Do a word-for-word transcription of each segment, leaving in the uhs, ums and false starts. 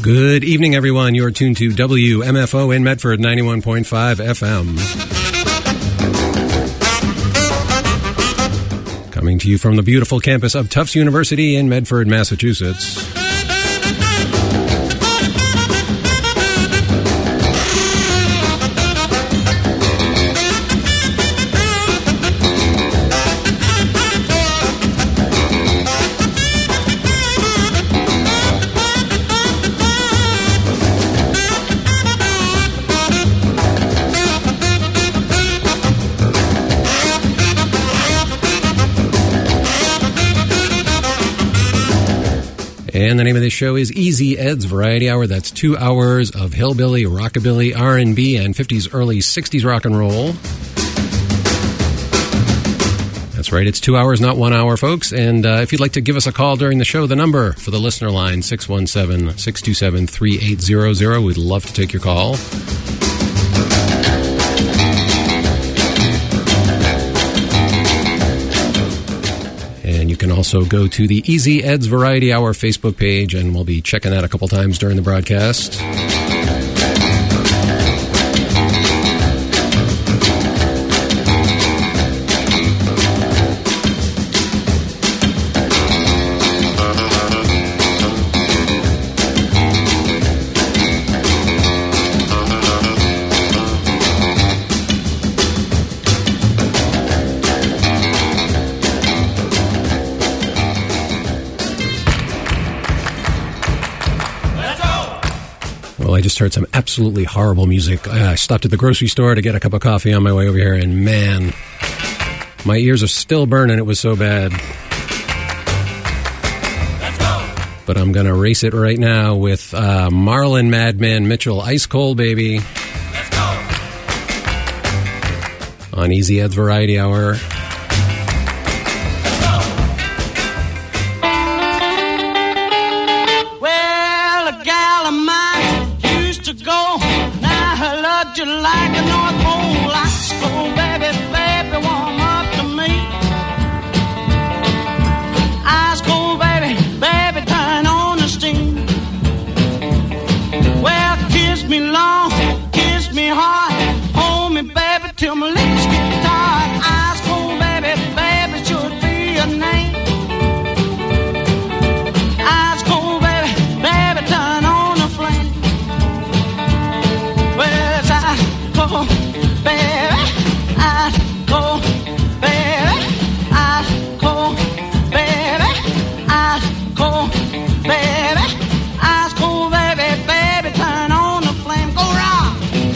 Good evening, everyone. You're tuned to W M F O in Medford, ninety-one point five F M. Coming to you from the beautiful campus of Tufts University in Medford, Massachusetts. And the name of this show is Easy Ed's Variety Hour. That's two hours of hillbilly, rockabilly, R and B, and fifties, early sixties rock and roll. That's right, it's two hours, not one hour, folks. And uh, if you'd like to give us a call during the show, the number for the listener line, six one seven, six two seven, three eight zero zero. We'd love to take your call. And you can also go to the Easy Ed's Variety Hour Facebook page, and we'll be checking that a couple times during the broadcast. I just heard some absolutely horrible music. I stopped at the grocery store to get a cup of coffee on my way over here, and man, my ears are still burning. It was so bad. Let's go. But I'm going to race it right now with uh, Marlon Madman Mitchell, Ice Cold Baby. Let's go. On Easy Ed's Variety Hour. You like a North Pole ice cold, baby, baby, warm up to me. Ice cold, baby, baby, turn on the steam. Well, kiss me long, kiss me hard, hold me, baby, till my lips get tired. Ice cold, baby, baby, should be a name. Ice cold, baby, baby, turn on the flame. Well, cold, baby, ice cold, baby, ice cold, baby, ice cold, baby, ice cold, baby, baby, turn on the flame, go rock.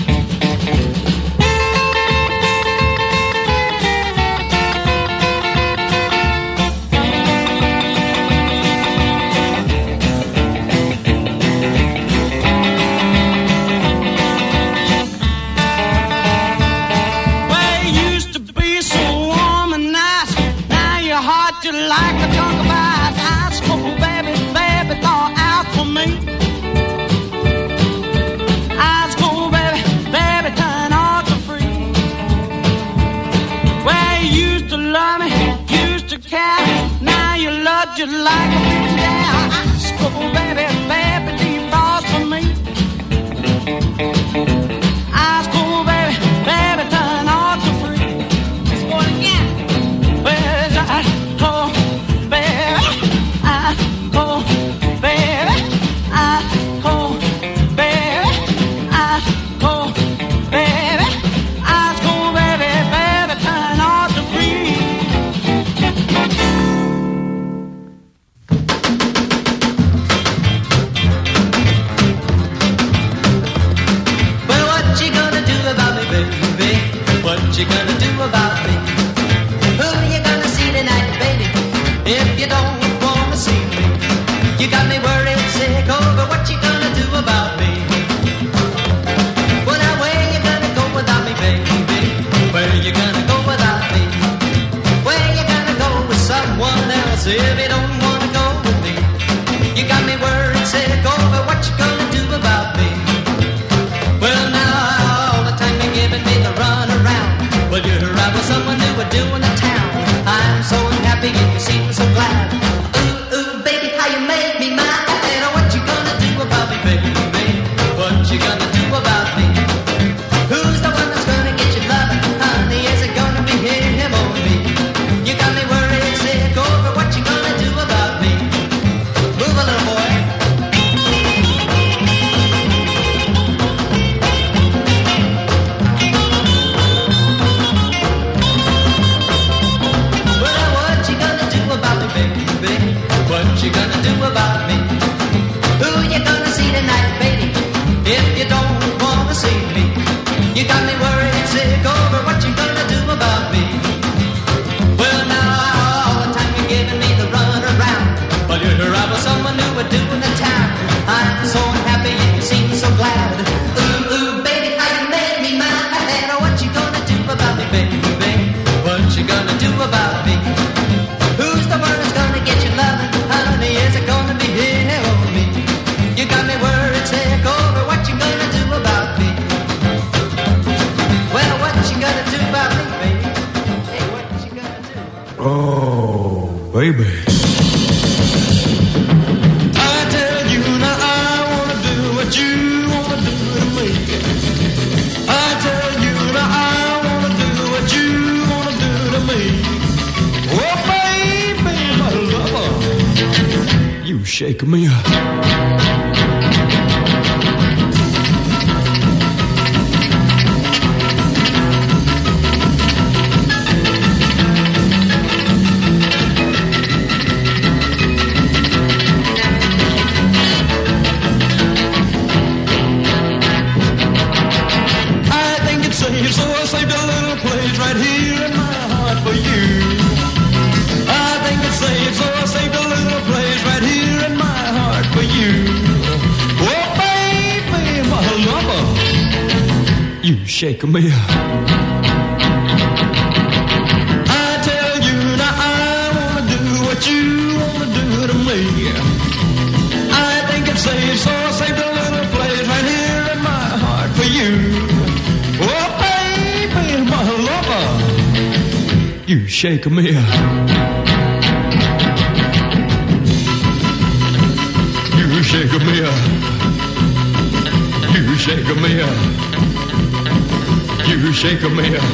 You like a chunk of ice, ice cold, baby, baby, thaw out for me. Ice cold, baby, baby, turn on to free. Well, you used to love me, used to care. Now you love you like a big down. Ice cold, baby, baby, defrost for me. Ice cold, baby, baby, turn on to free. Let's go again. Where's ice cold, baby, ice cold, baby, ice cold, baby, ice cold, baby, ice cold, baby, baby, turn on the breeze. Well, what you gonna do about me, baby? What you gonna do about me? Who you gonna see tonight, baby? If you don't wanna see me, you got me worried sick over what you gonna do about me. Well, now where you gonna go without me, baby? Where you gonna go without me? Where you gonna go with someone else if you don't wanna go with me? You got me worried sick over what you gonna do about me. Well, now all the time you're giving me the run around. Well, you're out with someone new we're doing a town. I'm so unhappy and you seem so glad. Ooh, ooh, baby, how you make me mad. What you gonna do about me, baby? Oh, baby. I tell you now I wanna do what you wanna do to me. I tell you now I wanna do what you wanna do to me. Oh, baby, my lover, you shake me up. So I saved a little place right here in my heart for you. I think it's safe, so I saved a little place right here in my heart for you. Oh, baby, my lover, you shake me up. I tell you now I wanna do what you wanna do to me. I think it's safe, so I saved a little place right here in my heart for you. Oh, my lover, you shake me up. You shake me up. You shake me up. You shake me up.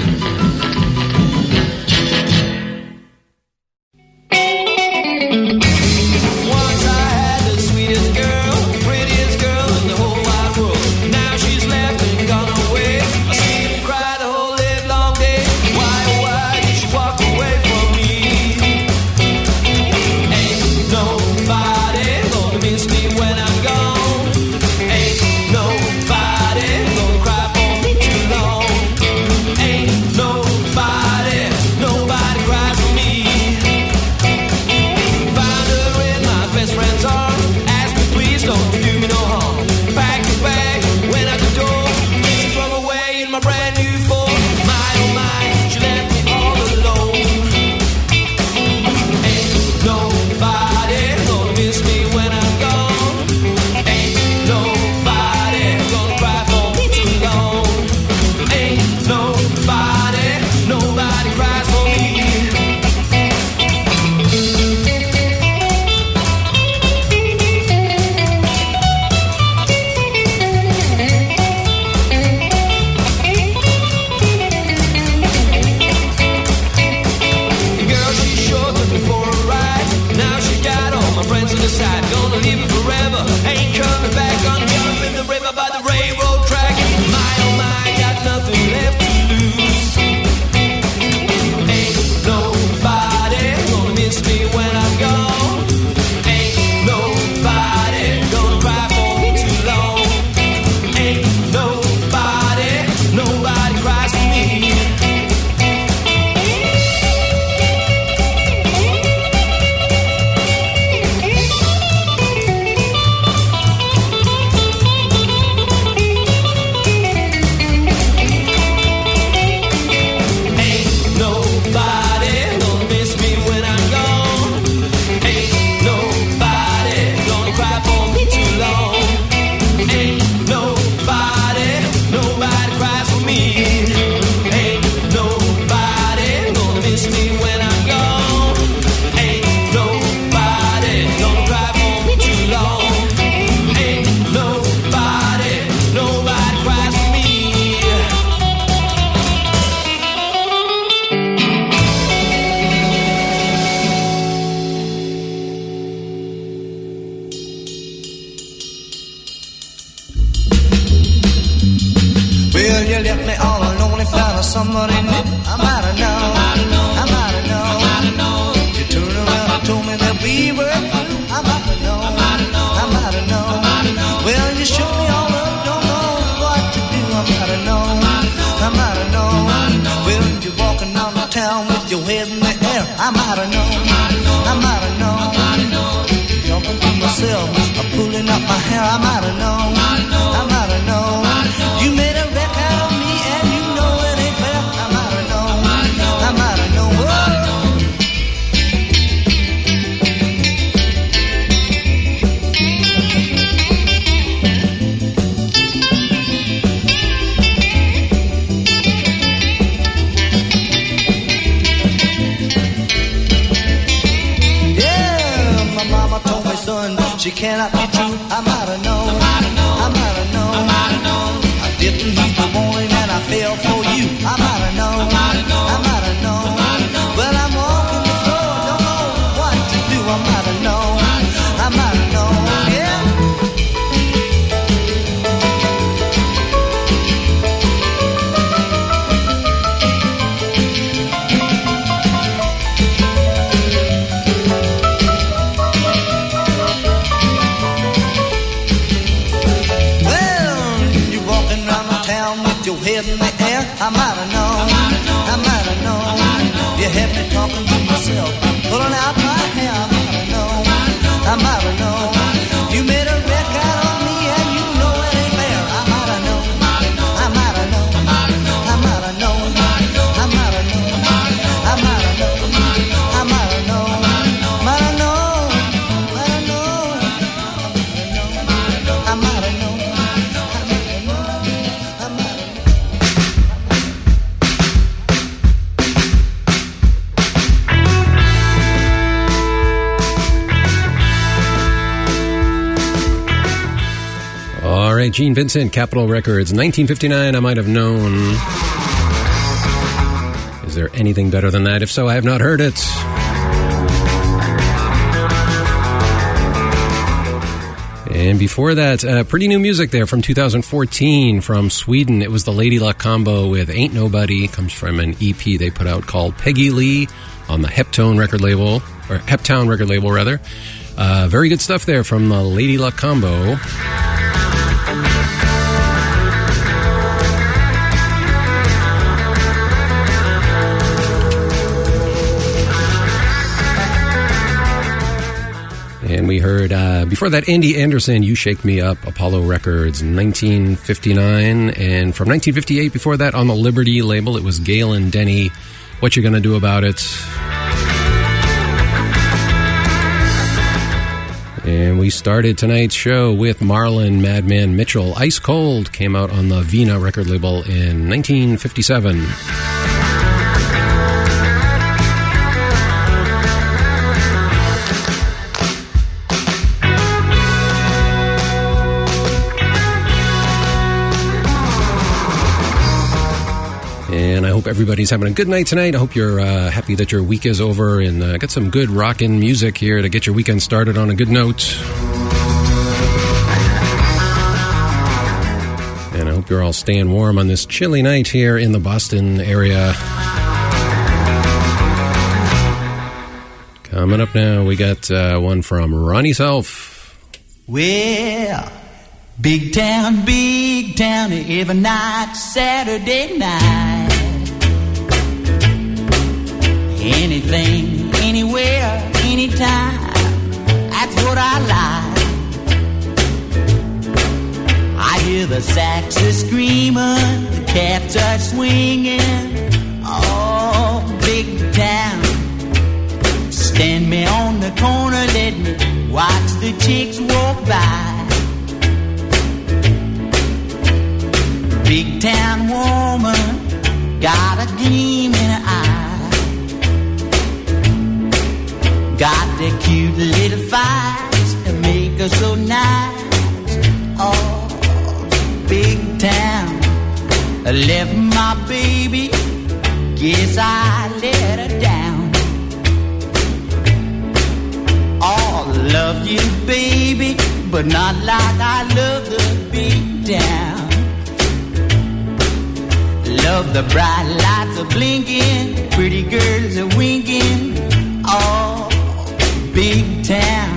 cannot be true. I might have known, I might have known, I might have known. I didn't heed the warning and I fell for you. I might have known, I might have known, I might have known. Well, I'm walking the floor, don't know what to do. I might have known, I might have known, yeah. Your head in the air, I might have known, I might have known. You had me talking to myself, pulling out my hair. I might have known, I might have known. You made a wreck out of me and you know it ain't fair. I might have known, I might have known, I might have known, I might have known, I might have known, I might have known, I might have known, might have known, might have known, I might have known. All right, Gene Vincent, Capitol Records, nineteen fifty-nine, I Might Have Known. Is there anything better than that? If so, I have not heard it. And before that, uh, pretty new music there from two thousand fourteen from Sweden. It was the Lady Luck combo with Ain't Nobody. Comes from an E P they put out called Peggy Lee on the Heptone record label, or Heptown record label, rather. Uh, very good stuff there from the Lady Luck combo. And we heard, uh, before that, Andy Anderson, You Shake Me Up, Apollo Records, nineteen fifty-nine. And from nineteen fifty-eight, before that, on the Liberty label, it was Galen Denny, What You Gonna Do About It? And we started tonight's show with Marlon Madman Mitchell. Ice Cold came out on the Vina record label in nineteen fifty-seven. And I hope everybody's having a good night tonight. I hope you're uh, happy that your week is over and uh, got some good rockin' music here to get your weekend started on a good note. And I hope you're all staying warm on this chilly night here in the Boston area. Coming up now, we got uh, one from Ronnie Self. Well, big town, big town, every night, Saturday night. Anything, anywhere, anytime, that's what I like. I hear the saxes screaming, the cats are swinging, oh, big town. Stand me on the corner, let me watch the chicks walk by. Big town woman, got a gleam in her eye. Got the cute little face to make her so nice. Oh, big town, I left my baby, guess I let her down. Oh, love you, baby, but not like I love the big town. Love the bright lights are blinking, pretty girls are winking. Oh, big town.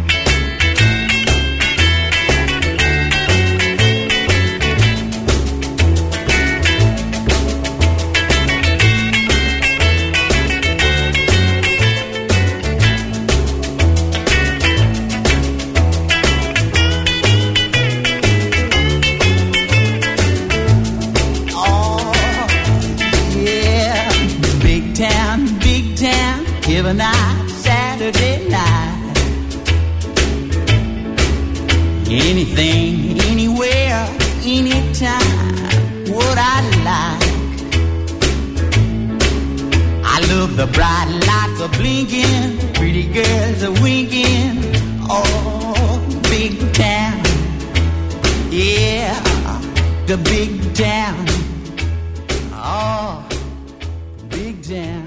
Every night, Saturday night. Anything, anywhere, anytime, what I like. I love the bright lights are blinking, pretty girls are winking. Oh, the big town. Oh, big town.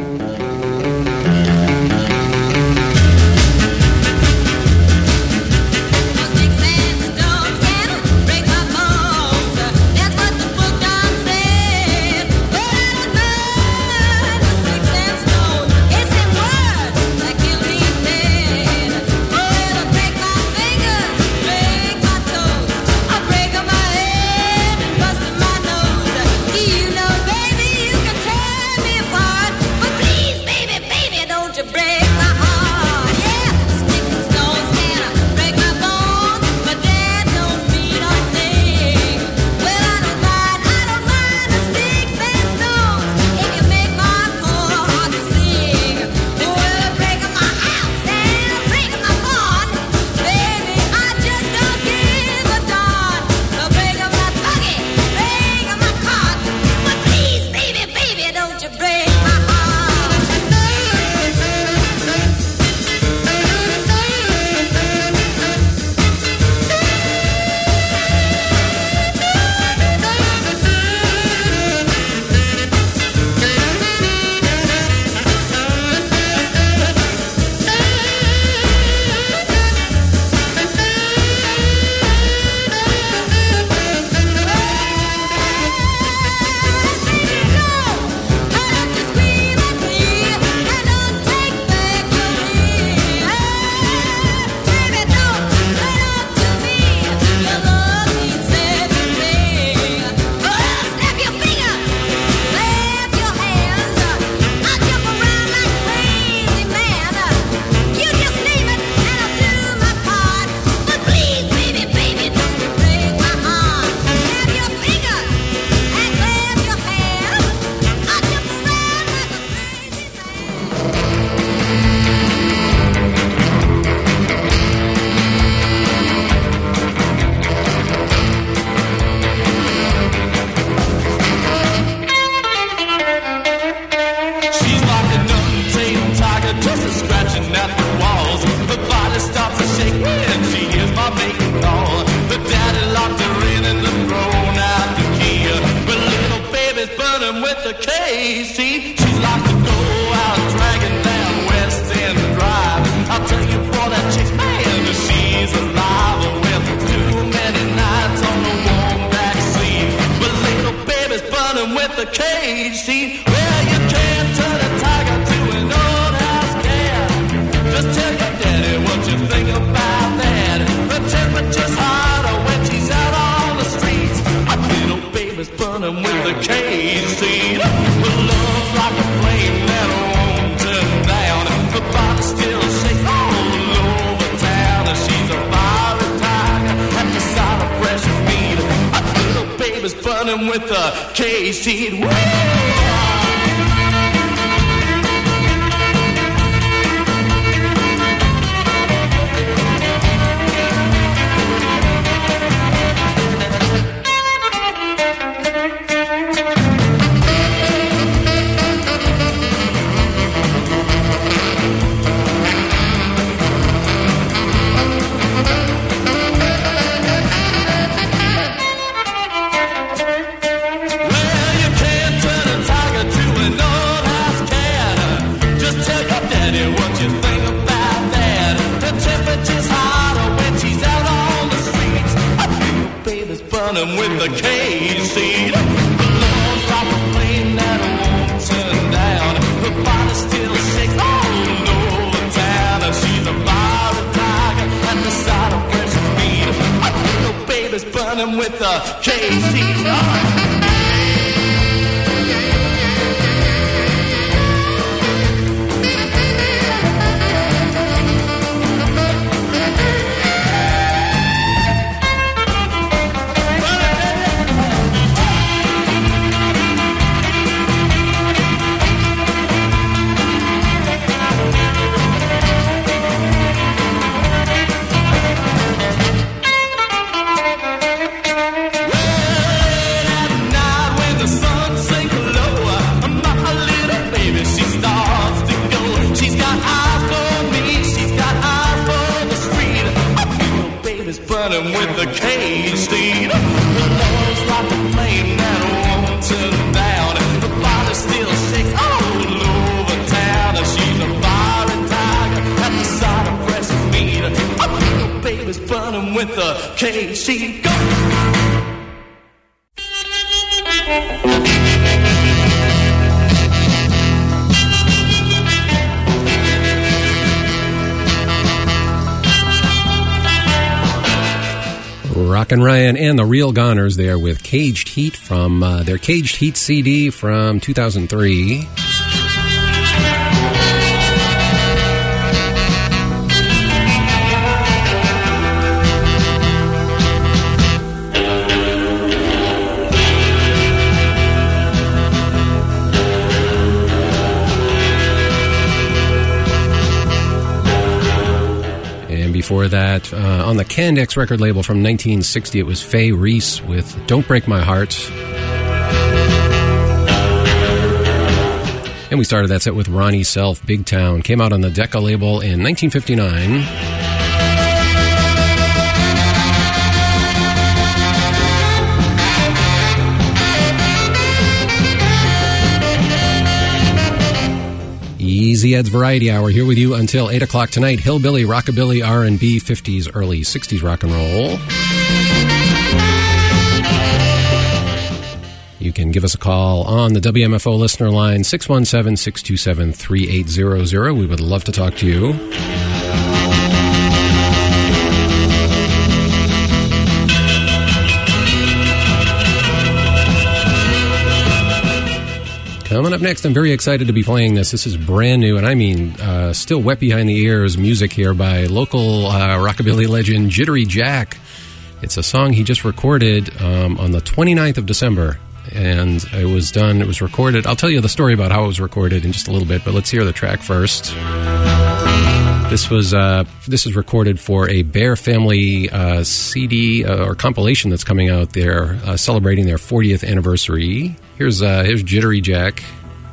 With a K-seed. With the K-seed, the love's like a flame that won't turn down. Her body still shakes all over town, and she's a fiery tiger at the sight of fresh meat. I think her baby's burning with the K-seed. Oh. Well, rockin' with the K C. Go! Rockin' Ryan and the Real Goners there with Caged Heat from uh, their Caged Heat C D from two thousand three. Before that, uh, on the Candex record label from nineteen sixty, it was Faye Reese with Don't Break My Heart. And we started that set with Ronnie Self, Big Town. Came out on the Decca label in nineteen fifty-nine. Easy Ed's Variety Hour here with you until eight o'clock tonight. Hillbilly, rockabilly, R and B, fifties, early sixties rock and roll. You can give us a call on the W M F O listener line, six one seven, six two seven, three eight zero zero. We would love to talk to you. Coming up next, I'm very excited to be playing this. This is brand new, and I mean uh, still wet behind the ears music here by local uh, rockabilly legend Jittery Jack. It's a song he just recorded um, on the twenty-ninth of December, and it was done, it was recorded. I'll tell you the story about how it was recorded in just a little bit, but let's hear the track first. This was uh, this is recorded for a Bear Family uh, C D uh, or compilation that's coming out there, uh, celebrating their fortieth anniversary. Here's uh, here's Jittery Jack.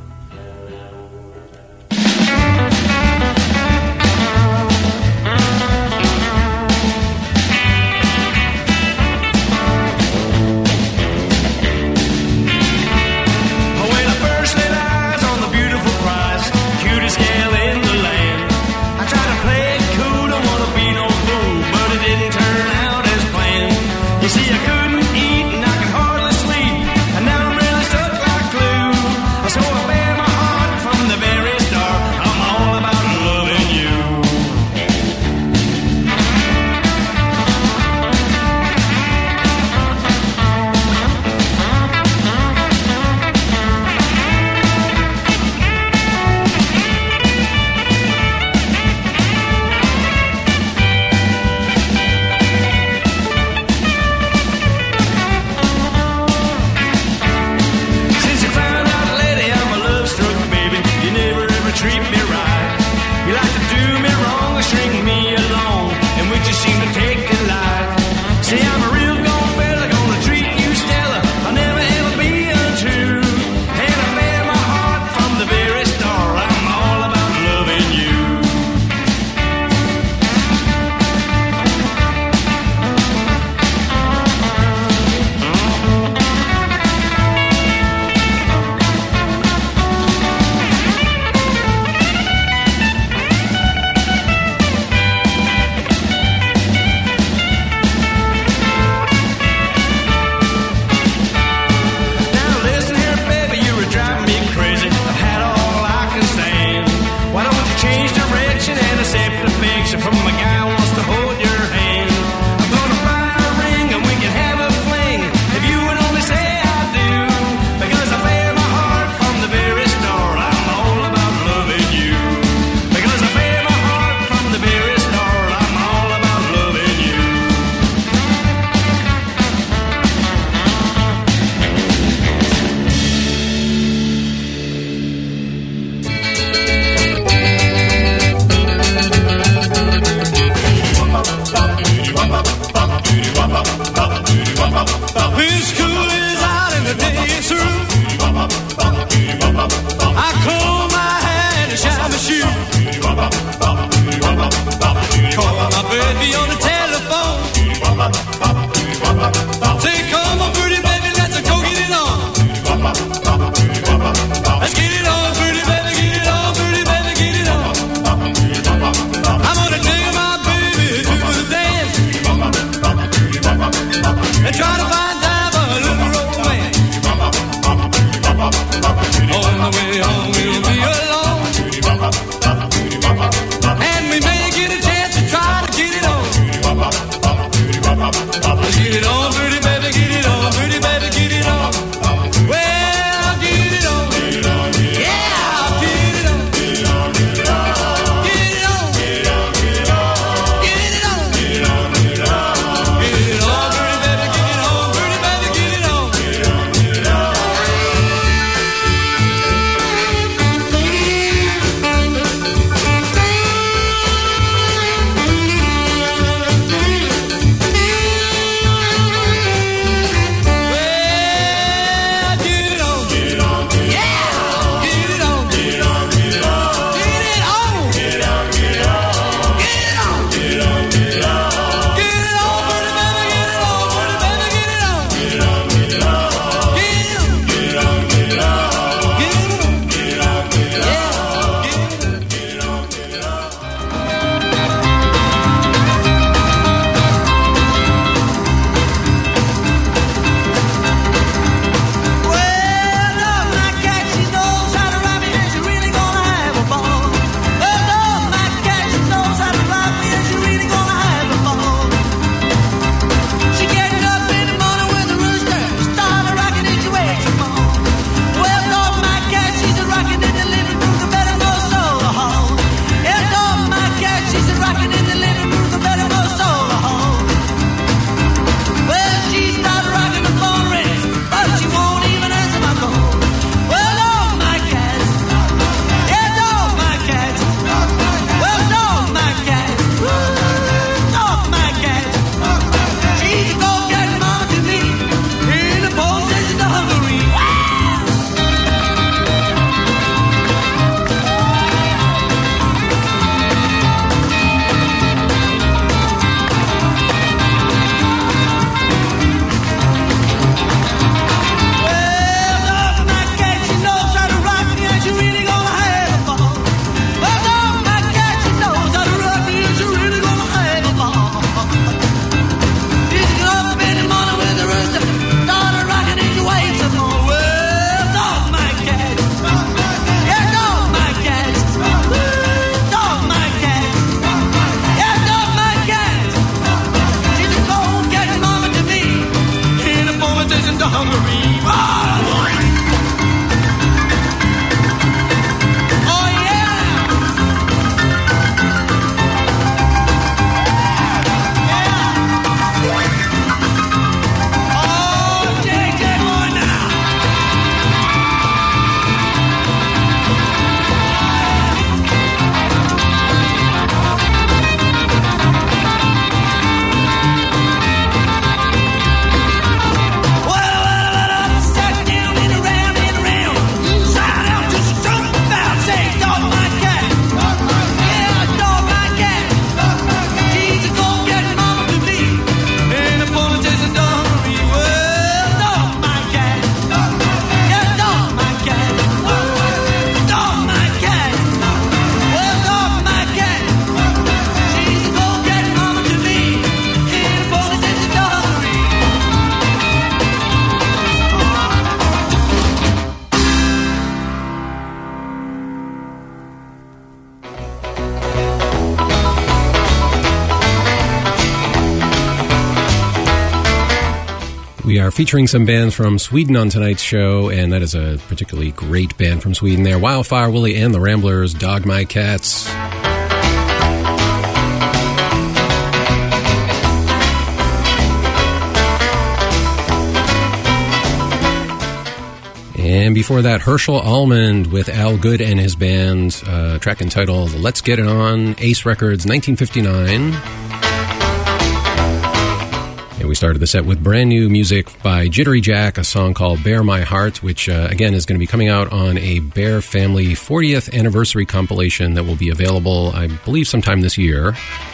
So I bear my heart from the very start. I'm all about loving you. Since you found out, lady, I'm a love struck baby. You never ever treat me right. You like to do me wrong or string me along, and which you seem to take delight. See, I'm a real gone fella, gonna treat you stellar. I'll never ever be untrue. And I bear my heart from the very start. I'm all about loving you. We are featuring some bands from Sweden on tonight's show, and that is a particularly great band from Sweden there. Wildfire Willie and the Ramblers, Dog My Cats. And before that, Herschel Almond with Al Good and his band, uh, track entitled Let's Get It On, Ace Records, nineteen fifty-nine. And we started the set with brand new music by Jittery Jack, a song called Bear My Heart, which, uh, again, is going to be coming out on a Bear Family fortieth anniversary compilation that will be available, I believe, sometime this year.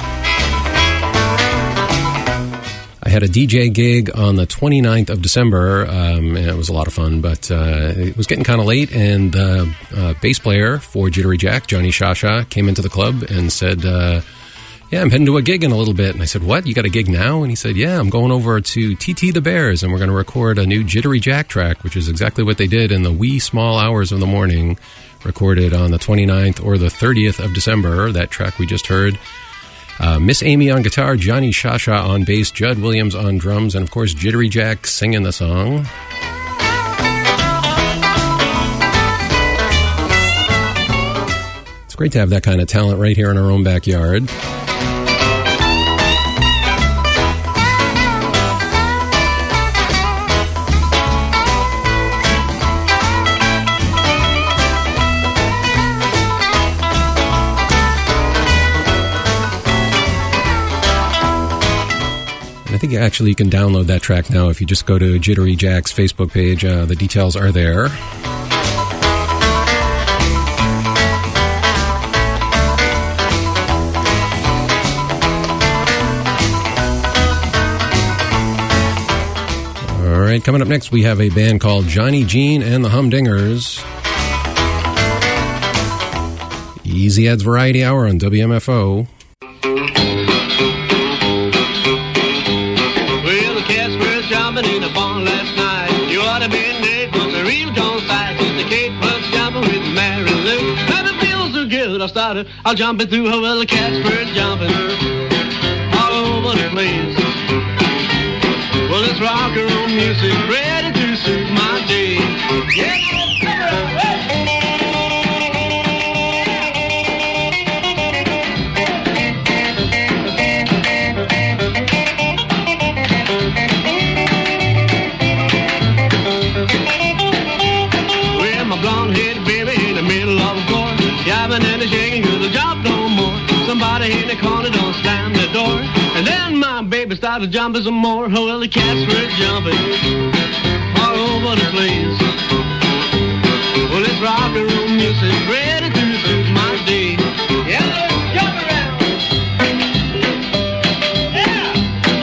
I had a D J gig on the twenty-ninth of December, um, and it was a lot of fun, but uh, it was getting kind of late, and the uh, uh, bass player for Jittery Jack, Johnny Shasha, came into the club and said, uh, yeah, I'm heading to a gig in a little bit. And I said, what? You got a gig now? And he said, yeah, I'm going over to T T the Bears, and we're going to record a new Jittery Jack track, which is exactly what they did in the wee small hours of the morning, recorded on the twenty-ninth or the thirtieth of December, that track we just heard. Uh, Miss Amy on guitar, Johnny Shasha on bass, Judd Williams on drums, and of course Jittery Jack singing the song. It's great to have that kind of talent right here in our own backyard. I think actually you can download that track now if you just go to Jittery Jack's Facebook page. Uh, the details are there. All right, coming up next, we have a band called Johnny Jean and the Humdingers. Easy Ed's Variety Hour on W M F O. In the barn last night, you ought to be in there for the real gone fight. The Kate was jumping with Mary Lou. Now it feels so good, I started, I'll jump it through her. Well, the cats were jumping all over the place. Well, it's rock and roll music, ready to suit my day. Yeah, and a shaking cause the job no more. Somebody in the corner don't slam the door. And then my baby started jumping some more. Oh, well, the cats were jumping all over the place. Well, it's rock and roll music, ready to suit my day. Yeah, let's jump around. Yeah.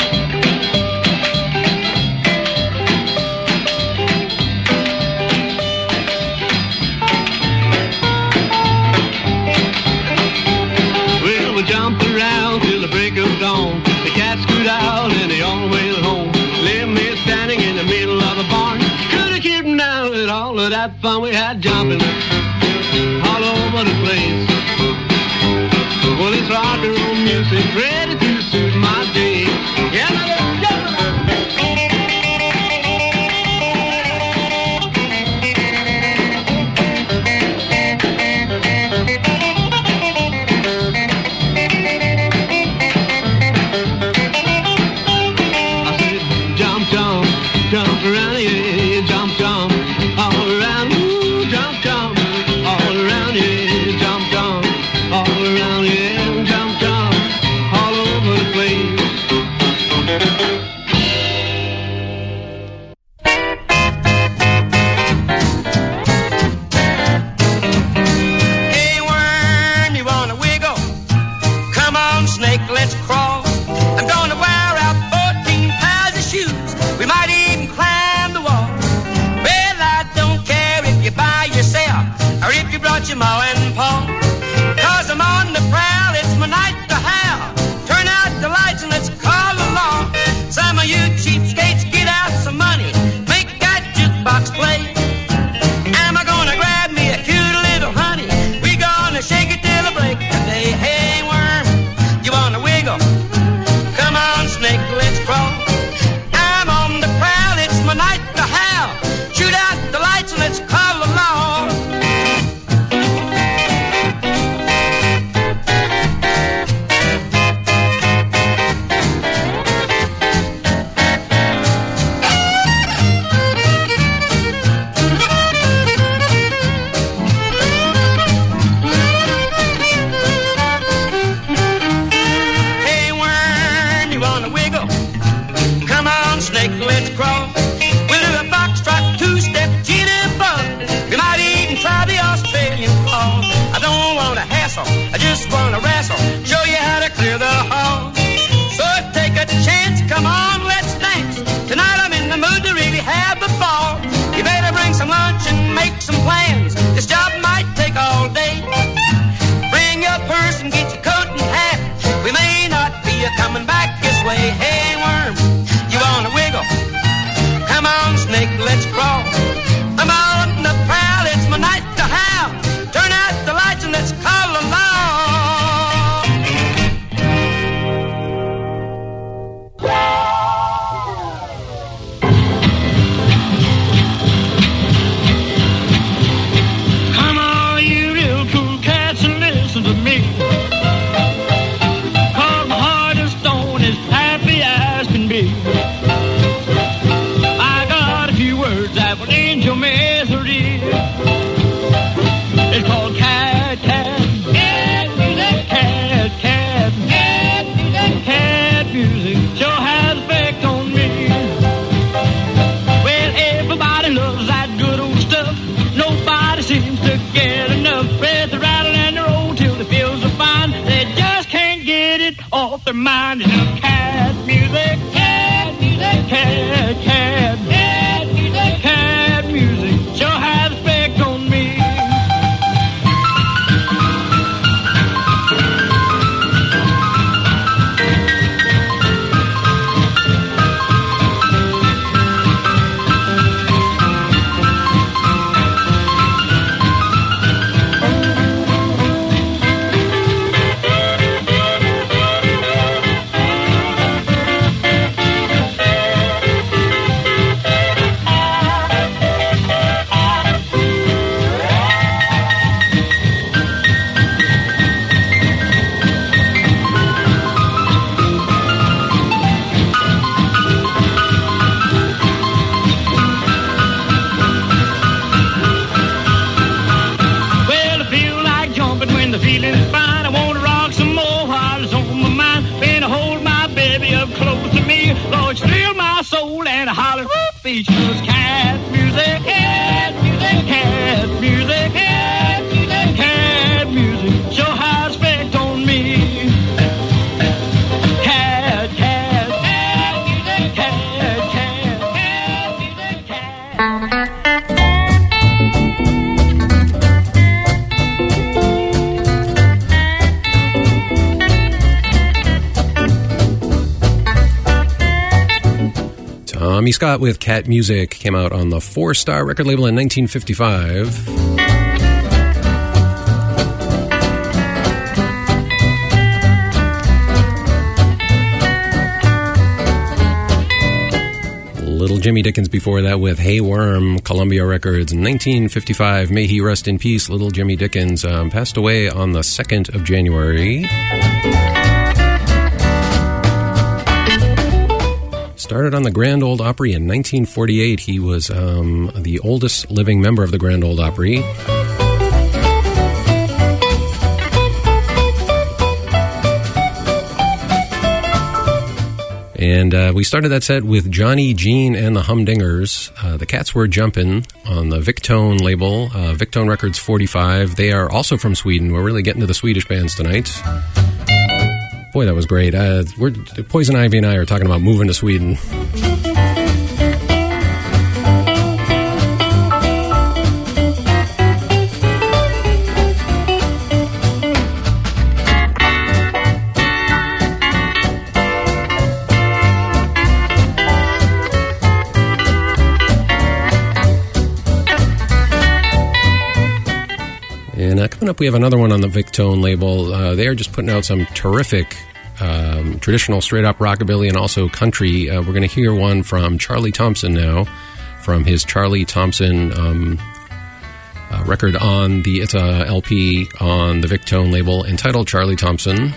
Jump around till the break of dawn. The cats scoot out and they all wail home. Leave me standing in the middle of the barn. Could have kept them down with all of that fun we had jumping all over the place. Well, it's rock and roll music, ready to suit my day. Yeah, let's jump around. Jump around, yeah, jump, jump, all around, ooh, jump, jump, all around, yeah, jump, jump, all around, yeah, jump, jump, all over the place. Hey, worm, you wanna wiggle? Come on, snake, let's crawl. I'm gonna wear out fourteen pairs of shoes. We might even climb the wall. Well, I don't care if you're by yourself or if you brought your ma and pa. Cause I'm on the prowl, it's my night to howl. Turn out the lights and let's call the law. Some of you cheapskates, get out some money. Make that jukebox play. Am I gonna grab me a cute little honey? We gonna shake it till the break of day. Hey, worm, you wanna wiggle? off their mind. And the cat music, cat music, cat, cat, cat music, cat music sure has effect on me. Because cat music, cat music, cat music, cat music, cat music sure has effect on me. Cat, cat, cat music, cat, cat, cat music, cat. Tommy Scott with Cat Music came out on the Four Star record label in nineteen fifty-five. Little Jimmy Dickens before that with Hey Worm, Columbia Records in nineteen fifty-five. May he rest in peace. Little Jimmy Dickens um, passed away on the second of January. Started on the Grand Ole Opry in nineteen forty-eight. He was um, the oldest living member of the Grand Ole Opry. And uh, we started that set with Johnny, Gene, and the Humdingers. Uh, the Cats Were Jumpin' on the Victone label, uh, Victone Records forty-five. They are also from Sweden. We're really getting to the Swedish bands tonight. Boy, that was great. Uh, we're, Poison Ivy and I are talking about moving to Sweden. And uh, coming up, we have another one on the Victone label. Uh, they are just putting out some terrific um, traditional straight-up rockabilly and also country. Uh, we're going to hear one from Charlie Thompson now, from his Charlie Thompson um, uh, record on the, it's a L P on the Victone label entitled Charlie Thompson.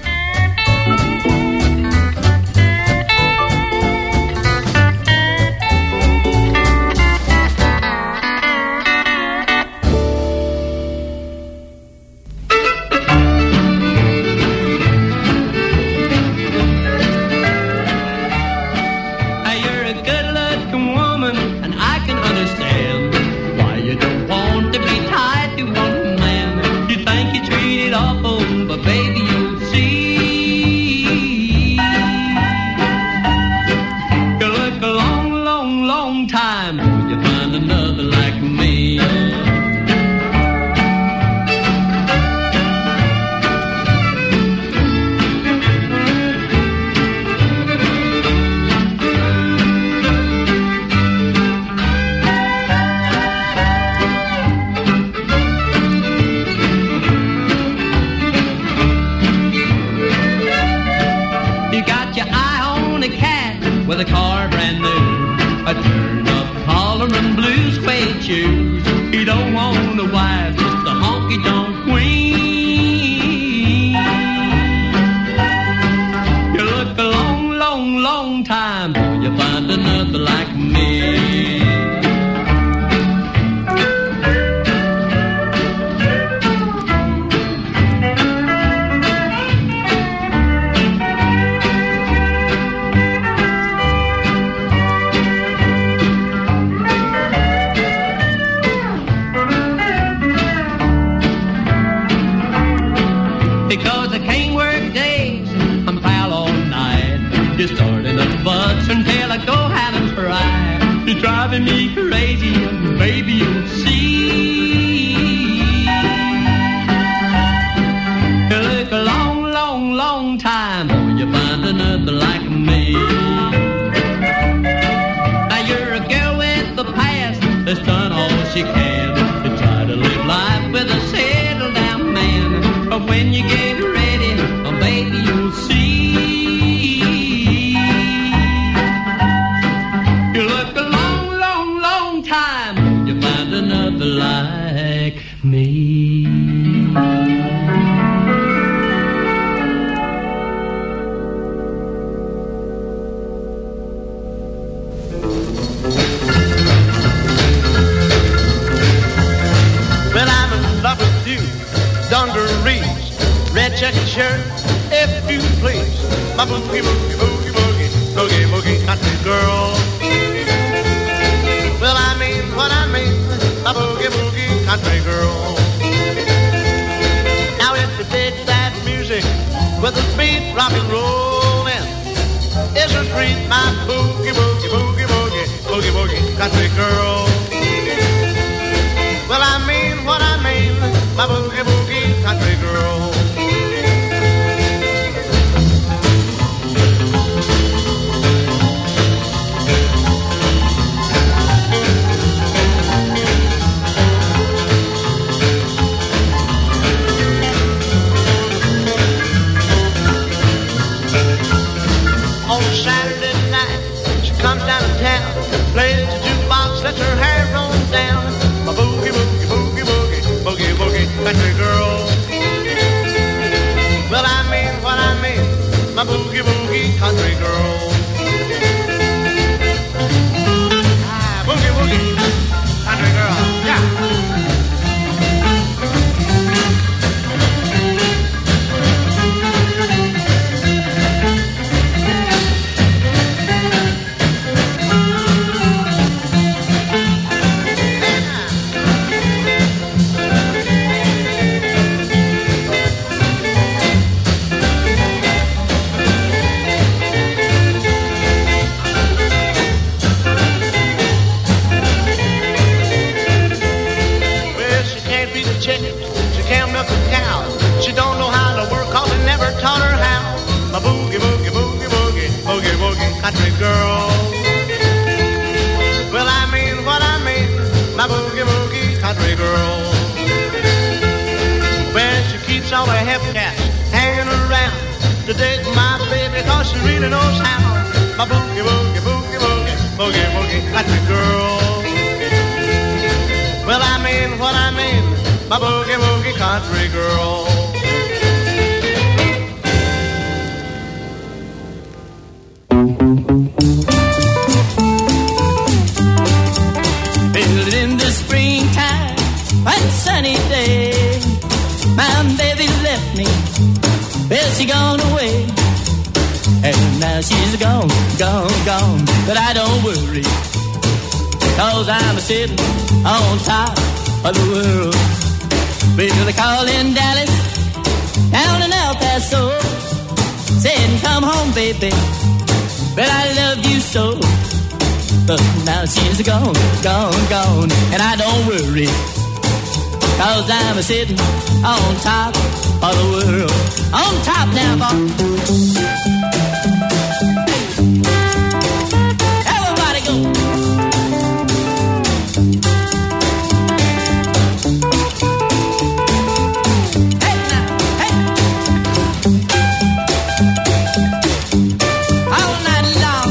driving me crazy, and baby, you'll see. It'll take a long, long, long time before you find another like me. Now you're a girl with the past that's done all she can to try to live life with a settled down man. But when you get ready, oh baby, you'll see. Another like me. Well, I'm in love with you, dungarees, red checkered shirt, if you please. My boogie, boogie, boogie, boogie, boogie, boogie, country girl. Well, I mean what I mean, my boogie, boogie, country girl. Now if you dig that music with the beat rock and rollin', it's a treat, my boogie, boogie, boogie, boogie, boogie, boogie, country girl. Well, I mean what I mean, my boogie, boogie, country girl. Saturday night, she comes down to town, plays the jukebox, lets her hair roll down. My boogie, boogie, boogie, boogie, boogie, boogie, country girl. Well, I mean what I mean, my boogie, boogie, country girl. Ah, boogie, boogie, country girl, yeah. Country girl. Well, I mean what I mean, my boogie boogie country girl. Well, she keeps all her hep cats hanging around to dig my baby, cause she really knows how. My boogie boogie boogie boogie boogie boogie country girl. Well, I mean what I mean, my boogie boogie country girl. Springtime, one sunny day, my baby left me, well, she gone away, and now she's gone, gone, gone, but I don't worry, cause I'm sitting on top of the world. Well, they call in Dallas, down in El Paso, saying, come home, baby, but I love you so. But now she's gone, gone, gone, and I don't worry, cause I'm sitting on top of the world. On top now, boy. Everybody go. Hey now, hey. All night long.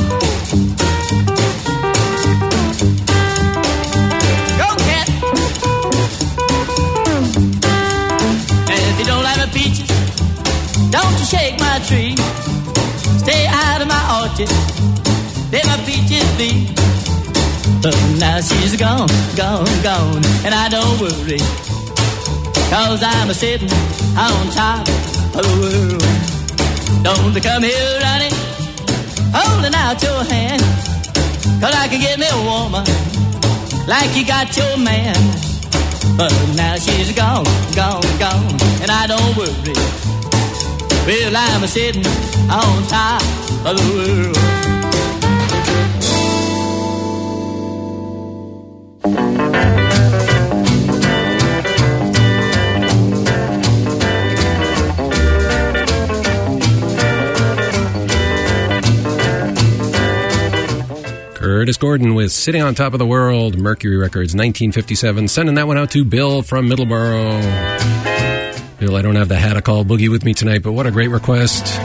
Don't you shake my tree, stay out of my orchard, let my peaches be. But now she's gone, gone, gone, and I don't worry, cause I'm a sitting on top of the world. Don't come here running, holding out your hand, cause I can get me a woman like you got your man. But now she's gone, gone, gone, and I don't worry. Well, I'm sitting on top of the world. Curtis Gordon with Sitting on Top of the World, Mercury Records, nineteen fifty-seven. Sending that one out to Bill from Middleborough. Bill, I don't have the Had a Call Boogie with me tonight, but what a great request.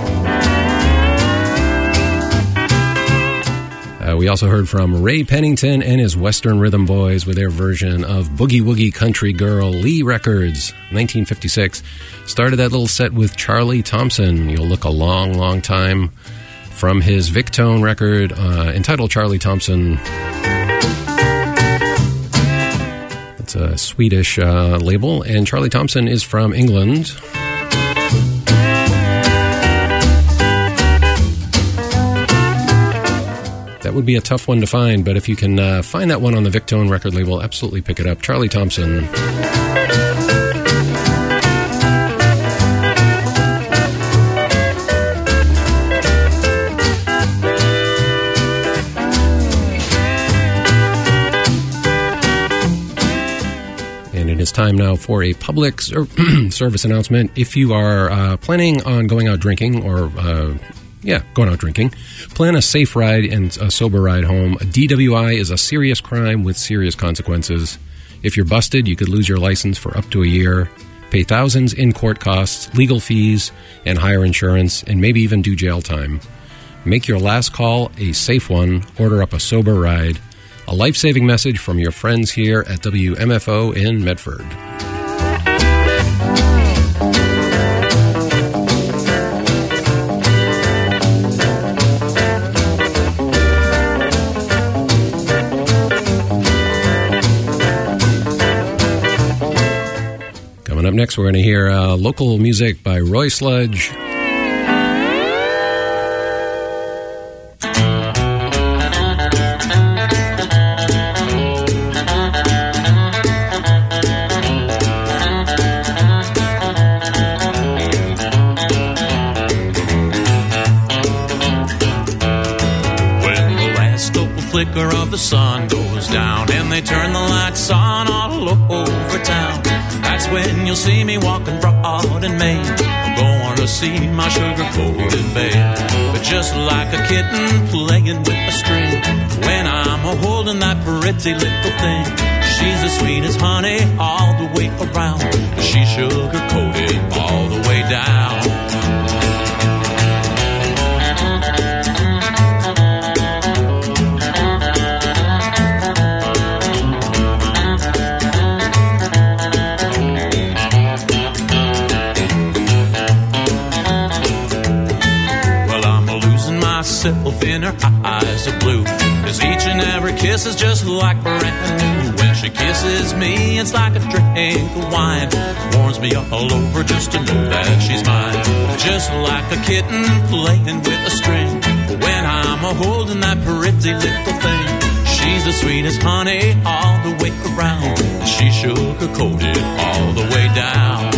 Uh, we also heard from Ray Pennington and his Western Rhythm Boys with their version of Boogie Woogie Country Girl, Lee Records, nineteen fifty-six. Started that little set with Charlie Thompson. You'll look a long, long time, from his Victone record uh, entitled Charlie Thompson. It's a Swedish uh, label, and Charlie Thompson is from England. That would be a tough one to find, but if you can uh, find that one on the Victone record label, absolutely pick it up. Charlie Thompson. And it is time now for a public ser- service announcement. If you are uh, planning on going out drinking or... Uh, Yeah, going out drinking. Plan a safe ride and a sober ride home. A D W I is a serious crime with serious consequences. If you're busted, you could lose your license for up to a year, pay thousands in court costs, legal fees, and higher insurance, and maybe even do jail time. Make your last call a safe one. Order up a sober ride. A life-saving message from your friends here at W M F O in Medford. Up next, we're going to hear uh, local music by Roy Sludge. When the last opal flicker of the sun goes down and they turn the lights on all over town, that's when you'll see me walking broad in Main. I'm going to see my sugar-coated babe. But just like a kitten playing with a string, when I'm a-holding that pretty little thing, she's as sweet as honey all the way around. She's sugar-coated all the way down. Myself in her eyes of blue, 'cause each and every kiss is just like brand new. When she kisses me, it's like a drink of wine, warms me all over just to know that she's mine. Just like a kitten playing with a string, when I'm a-holding that pretty little thing, she's as sweet as honey all the way around. She's sugar-coated all the way down.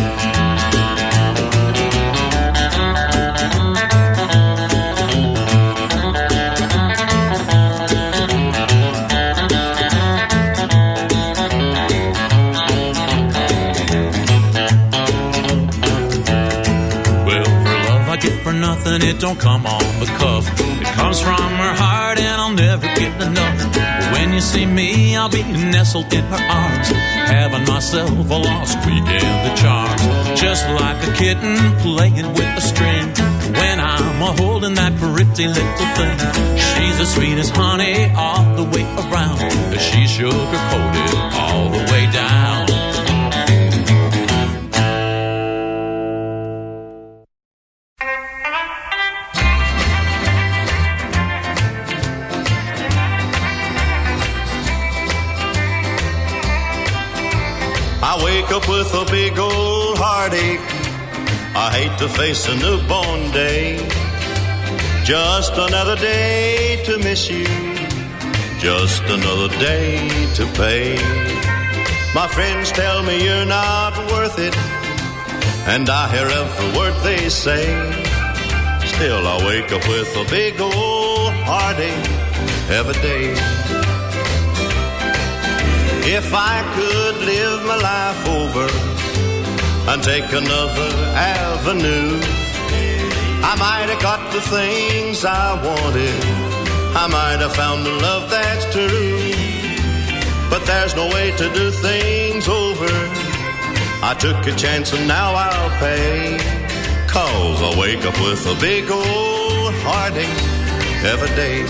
Nothing, it don't come on the cuff. It comes from her heart and I'll never get enough. When you see me, I'll be nestled in her arms, having myself a lost weekend of charms. Just like a kitten playing with a string, when I'm a-holding that pretty little thing, she's as sweet as honey all the way around. She's sugar-coated all the way down. I wake up with a big old heartache. I hate to face a newborn day. Just another day to miss you. Just another day to pay. My friends tell me you're not worth it, and I hear every word they say. Still I wake up with a big old heartache every day. If I could live my life over and take another avenue, I might have got the things I wanted I might have found a love that's true, but there's no way to do things over. I took a chance and now I'll pay, 'cause I wake up with a big old heartache every day.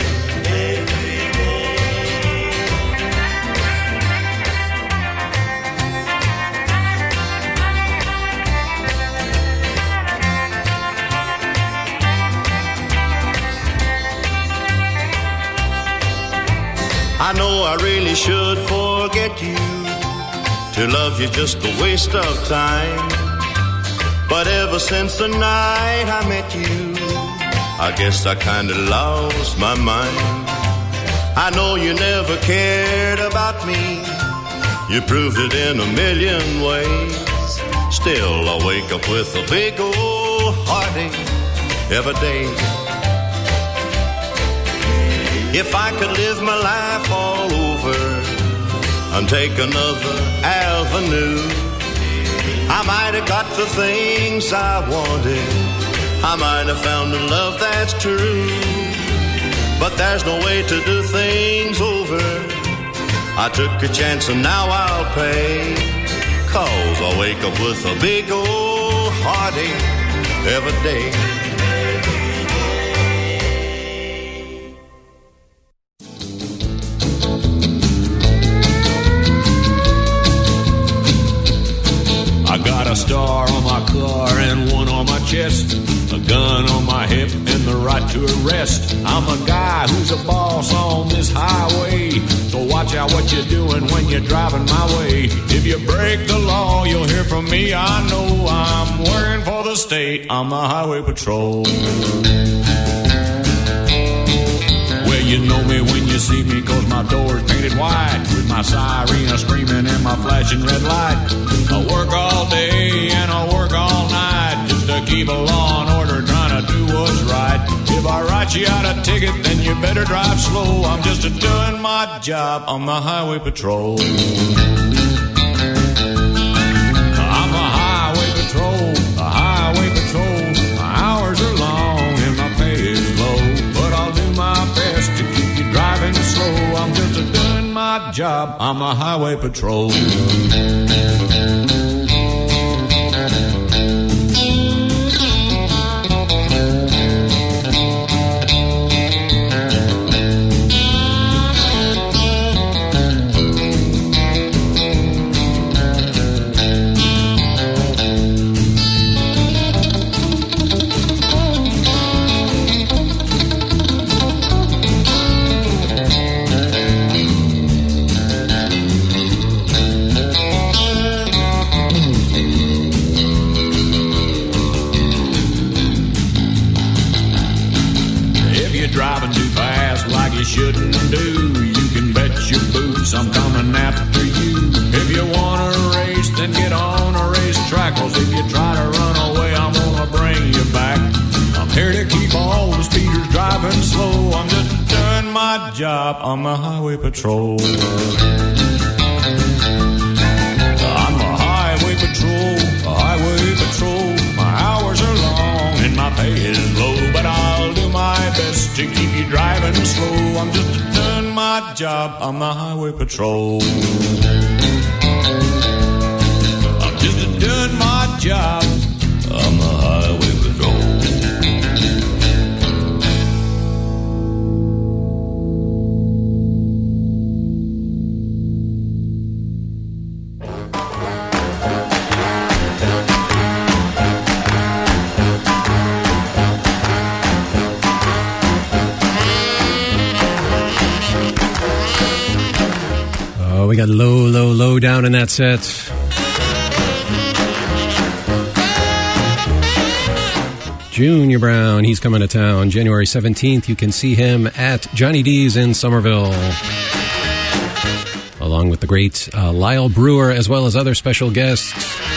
I know I really should forget you. To love you just a waste of time. But ever since the night I met you, I guess I kinda lost my mind. I know you never cared about me. You proved it in a million ways. Still I wake up with a big old heartache every day. If I could live my life all over and take another avenue, I might have got the things I wanted. I might have found a love that's true, but there's no way to do things over. I took a chance and now I'll pay, 'cause I wake up with a big old heartache every day. I got a star on my car and one on my chest, a gun on my hip and the right to arrest. I'm a guy who's a boss on this highway, so watch out what you're doing when you're driving my way. If you break the law, you'll hear from me. I know I'm working for the state. I'm the highway patrol. Well, you know me when you see me, 'cause my door's painted white, with my siren screaming and my flashing red light. I work all day and I work all night just to keep a law and order, trying to do what's right. If I write you out a ticket, then you better drive slow. I'm just a doing my job on the highway patrol. I'm a highway patrol, a highway patrol. My hours are long and my pay is low, but I'll do my best to keep you driving slow. I'm just a doing my job, I'm a highway patrol. Driving too fast like you shouldn't do, you can bet your boots I'm coming after you. If you want to race, then get on a racetrack, 'cause if you try to run away, I'm gonna bring you back. I'm here to keep all the speeders driving slow. I'm just doing my job on the highway patrol. I'm a highway patrol, a highway patrol. My hours are long and my pay is low, but I'll do my best to keep you driving slow. I'm just doing my job on the highway patrol. I'm just doing my job on the highway patrol. We got low, low, low down in that set. Junior Brown, he's coming to town January seventeenth. You can see him at Johnny D's in Somerville, along with the great uh, Lyle Brewer, as well as other special guests.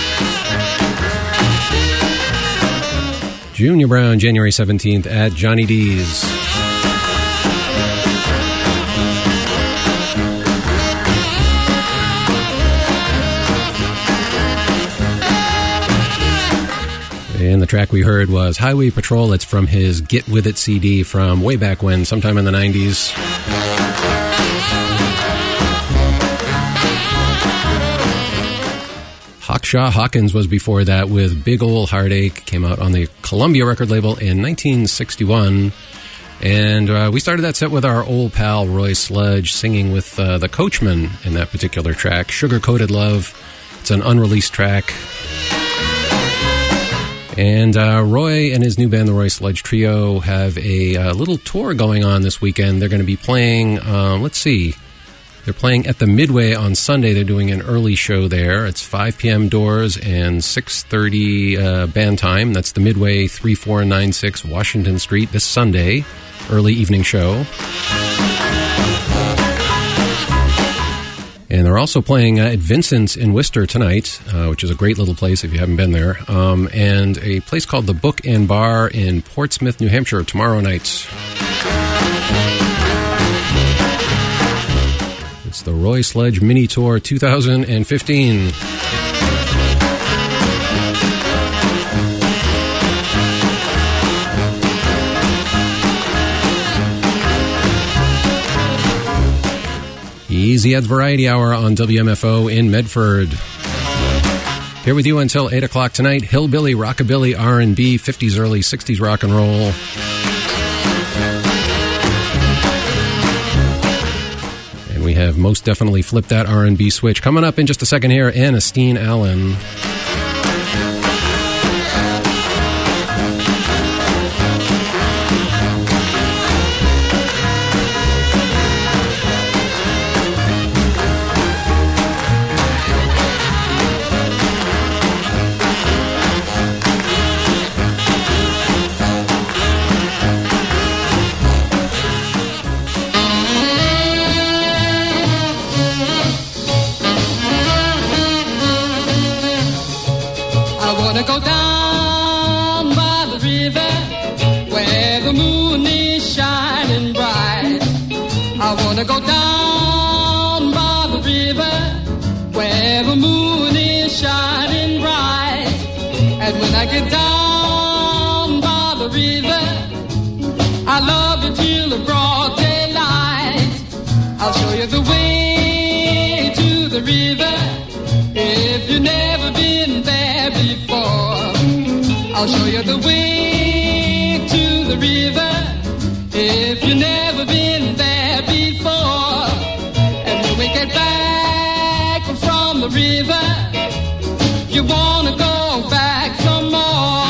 Junior Brown, January seventeenth at Johnny D's. And the track we heard was Highway Patrol. It's from his Get With It C D from way back when, sometime in the nineties. Hawkshaw Hawkins was before that with Big Ol' Heartache. Came out on the Columbia record label in nineteen sixty-one. And uh, we started that set with our old pal Roy Sludge singing with uh, the Coachman in that particular track, Sugar Coated Love. It's an unreleased track. And uh, Roy and his new band, the Roy Sludge Trio, have a uh, little tour going on this weekend. They're going to be playing, uh, let's see, they're playing at the Midway on Sunday. They're doing an early show there. It's five p.m. doors and six thirty uh, band time. That's the Midway, three four nine six Washington Street this Sunday. Early evening show. And they're also playing uh, at Vincent's in Worcester tonight, uh, which is a great little place if you haven't been there, um, and a place called the Book and Bar in Portsmouth, New Hampshire, tomorrow night. It's the Roy Sludge Mini Tour two thousand fifteen. Easy at Variety Hour on W M F O in Medford. Here with you until eight o'clock tonight, hillbilly, rockabilly, R and B, fifties, early sixties rock and roll. And we have most definitely flipped that R and B switch. Coming up in just a second here, Anastine Allen. Go down by the river where the moon is shining bright. And when I get down by the river, I love you till the broad daylight. I'll show you the way to the river if you've never been there before. I'll show you the way to the river if you've never been there before. And when we get back from the river, you wanna go back some more.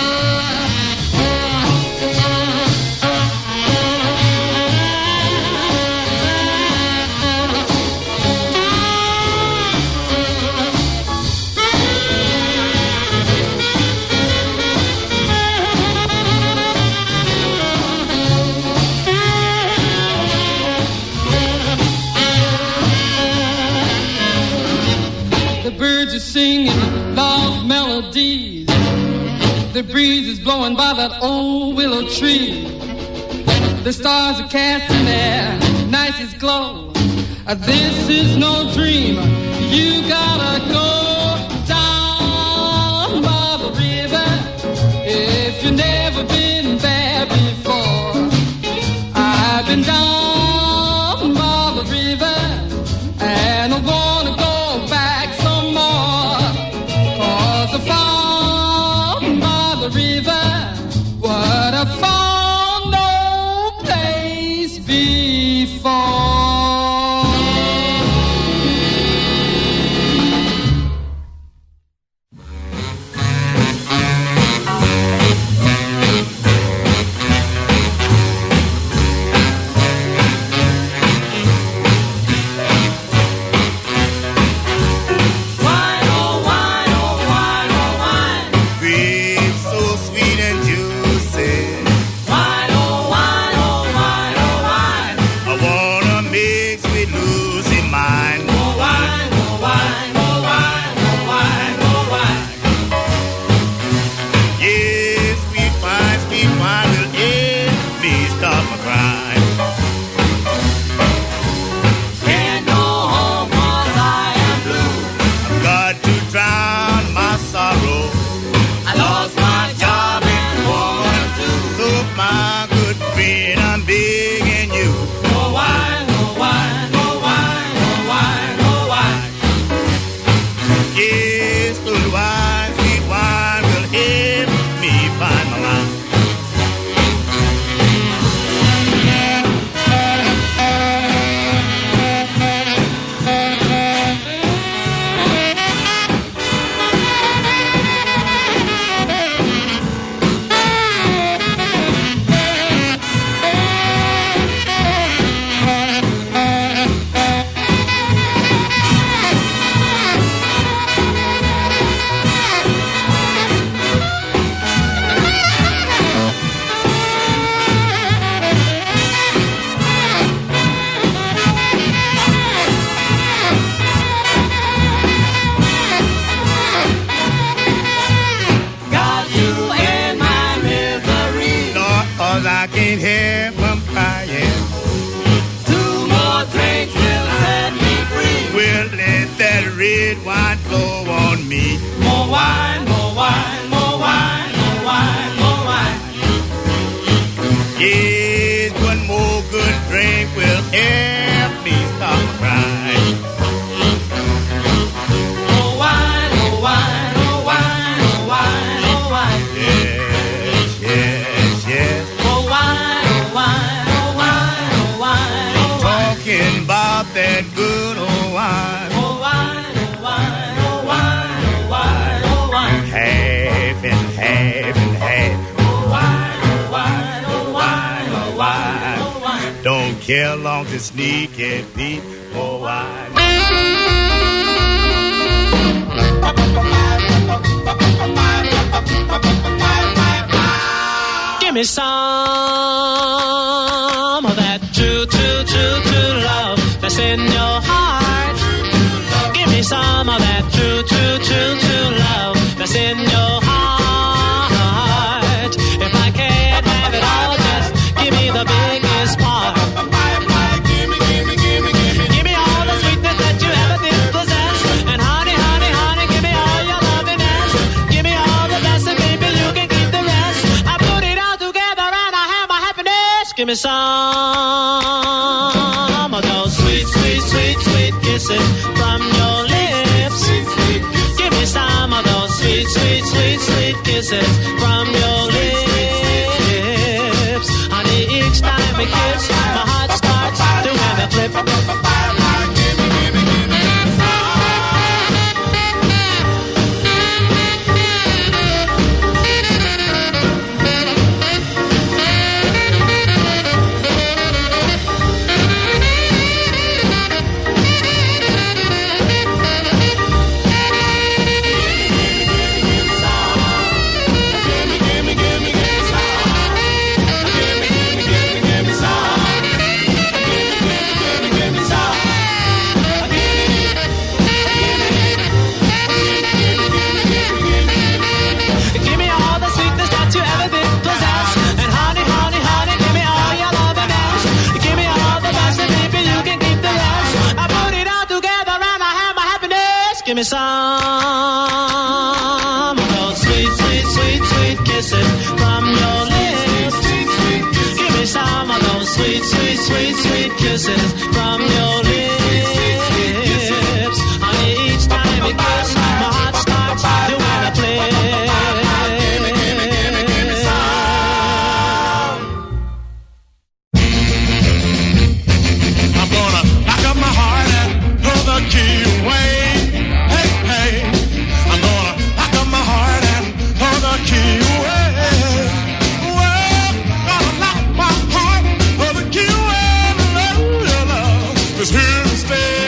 Singing love melodies. The breeze is blowing by that old willow tree. The stars are casting their nicest glow. This is no dream. You gotta go down by the river if you've never been there before. I've been down by the river and I wanna go back some more. I found by the river what I found no place before. 'cause I can't help from crying. Two more drinks will set me free. Well, let that red wine flow on me. More wine, more wine, more wine, more wine, more wine. Yes, one more good drink will help me stop crying. More wine, more wine, more wine, more wine, more wine. Yes, yes, yes. More wine, more wine, more wine, more wine, more wine. Talking about that good old wine. More wine, more wine, more wine, more wine, more wine. Half and half and half. More wine, more wine, more wine, more wine, more wine. Don't care long to sneak and peek. More wine. Give me some of that true, true, true, true love that's in your heart. Give me some of that true, true, true, true love that's in your heart. If I can't have it all, just give me the biggest part. Give me, give me, give me, give me. Give me all the sweetness that you ever did possess. And honey, honey, honey, give me all your lovingness. Give me all the best, and baby, you can keep the rest. I put it all together and I have my happiness. Give me some of those sweet, sweet, sweet, sweet kisses from your lips. Give me some of those sweet, sweet, sweet, sweet kisses from your lips. Honey, each time we kiss, my heart starts to have a flip. Give me, give me, give me Give me all the sweetness that you ever did possess. And honey, honey, honey, give me all your lovingness. Give me all the best, and baby, you can keep the rest. I put it all together and I have my happiness. Give me some of those sweet, sweet, sweet, sweet kisses from your lips. Give me some of those sweet, sweet, sweet, sweet kisses from your lips. Honey, each time we kiss, my heart starts to wanna play. I'm gonna lock up my heart and throw the key away. Hey, hey. I'm gonna lock up my heart and throw the key away. Well, gonna lock my heart, throw the key away. Love, love, love is here to stay.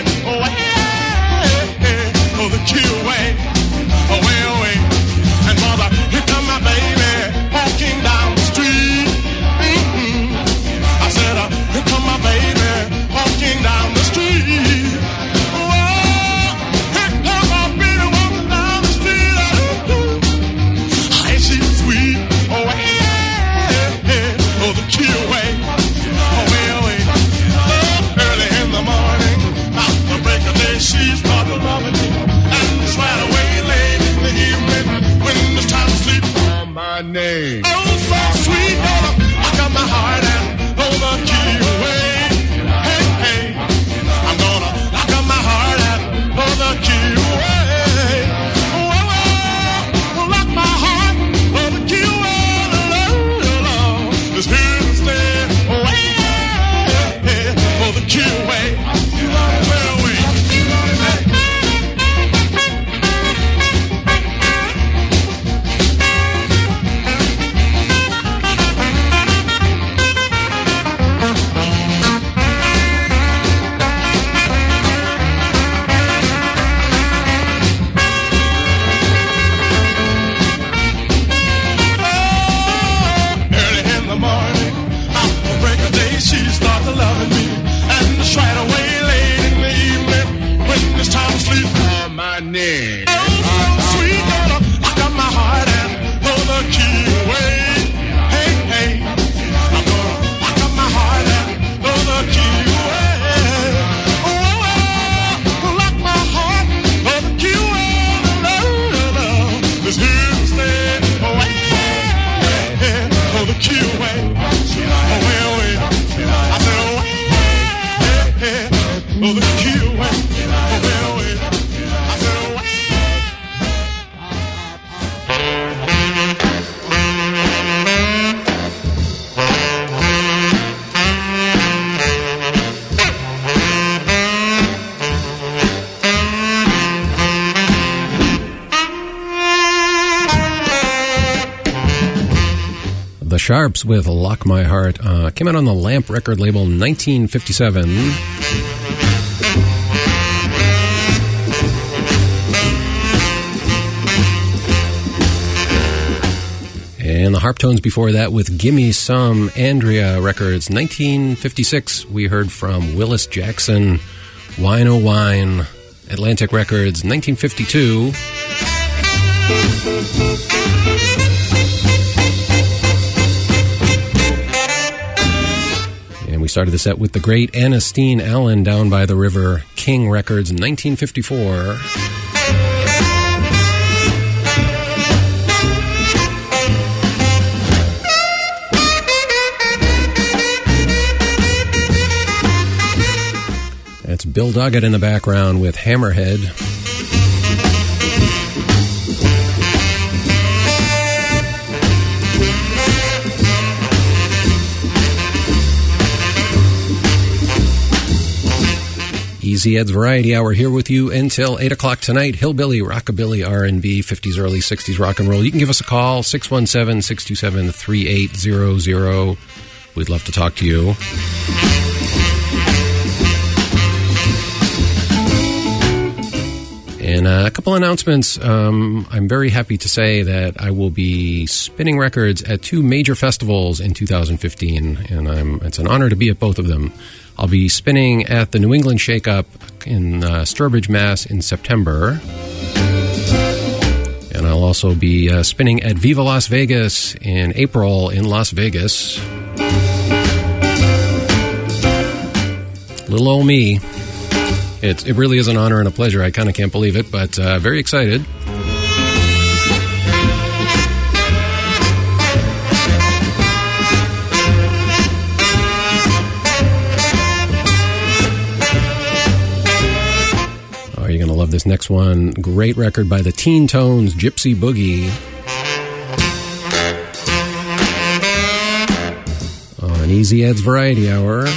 Sharps with Lock My Heart. Uh, came out on the Lamp record label nineteen fifty-seven. And the Harp Tones before that with Gimme Some, Andrea Records, nineteen fifty-six. We heard from Willis Jackson, Wine O' Wine, Atlantic Records, nineteen fifty-two. And we started the set with the great Annisteen Allen, Down by the River, King Records, nineteen fifty-four. That's Bill Doggett in the background with Hammerhead. Easy Ed's Variety Hour here with you until eight o'clock tonight. Hillbilly, Rockabilly, R and B, fifties, early sixties rock and roll. You can give us a call, six one seven, six two seven, three eight zero zero. We'd love to talk to you. And uh, a couple announcements. Um, I'm very happy to say that I will be spinning records at two major festivals in two thousand fifteen, and I'm, it's an honor to be at both of them. I'll be spinning at the New England Shake-Up in uh, Sturbridge, Mass. in September. And I'll also be uh, spinning at Viva Las Vegas in April in Las Vegas. Little old me. It, it really is an honor and a pleasure. I kind of can't believe it, but uh, very excited. Oh, you're going to love this next one. Great record by the Teen Tones, Gypsy Boogie. On Easy Ed's Variety Hour.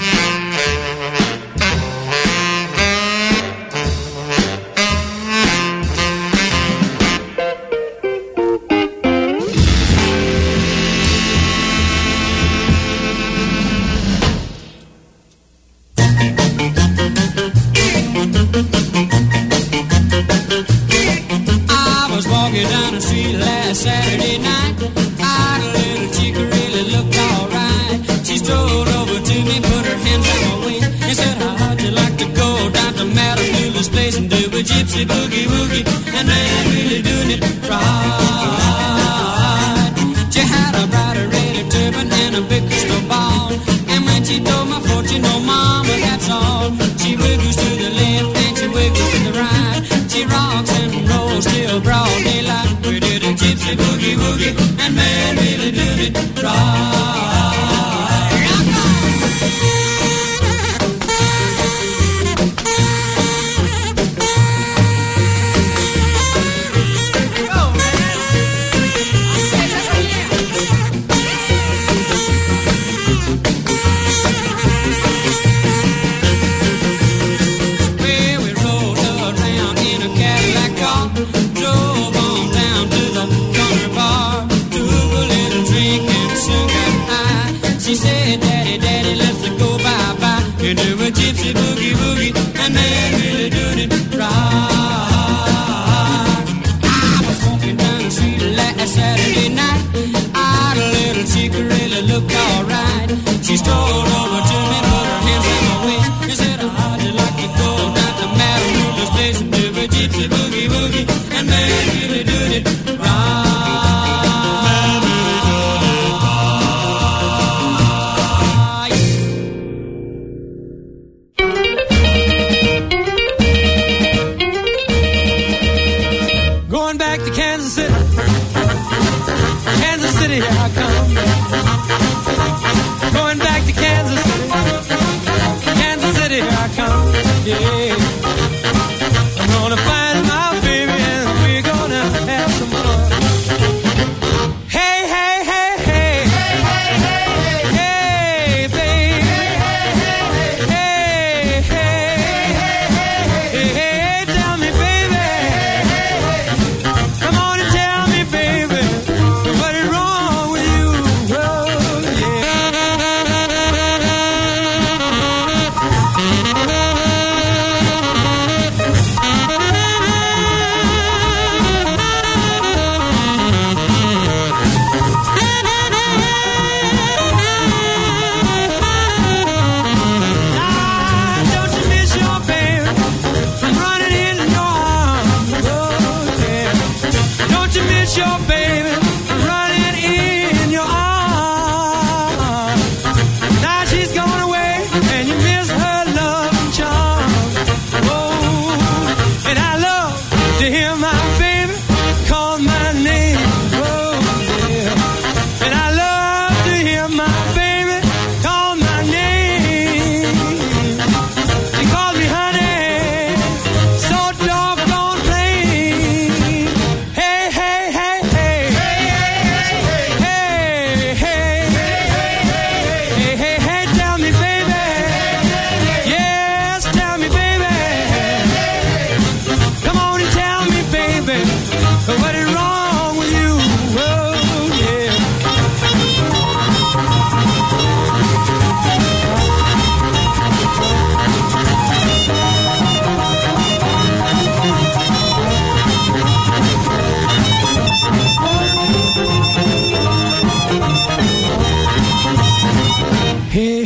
back to Kansas City. Kansas City, here I come.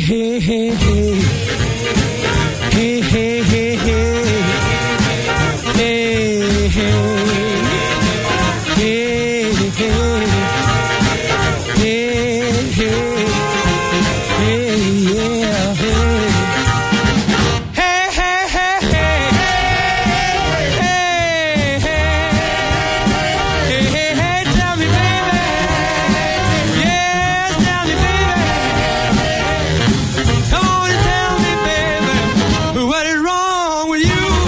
hey, hey, hey. Hey, hey, hey, hey. Hey, hey. Hey, hey. Hey, hey. Hey, yeah, hey. Hey, hey, hey, hey. Hey, hey. Hey, hey, hey, tell me, baby. Yes, tell me, baby. Come on and tell me, baby, what is wrong with you?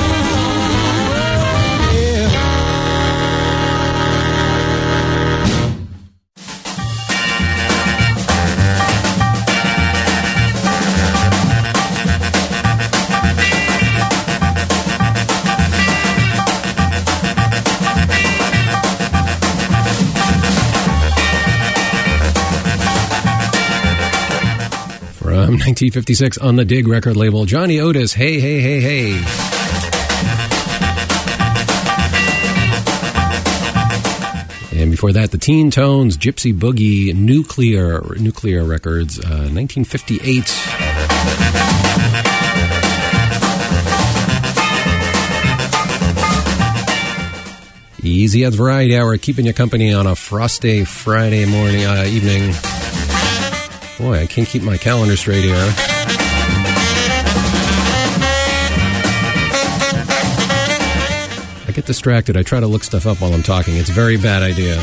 Yeah. From nineteen fifty-six on the Dig record label, Johnny Otis, Hey, Hey, Hey, Hey. And before that, the Teen Tones, Gypsy Boogie, Nuclear, Nuclear Records, uh, nineteen fifty-eight. Easy as Variety Hour, keeping you company on a frosty Friday morning, uh, evening. Boy, I can't keep my calendar straight here. I get distracted. I try to look stuff up while I'm talking. It's a very bad idea.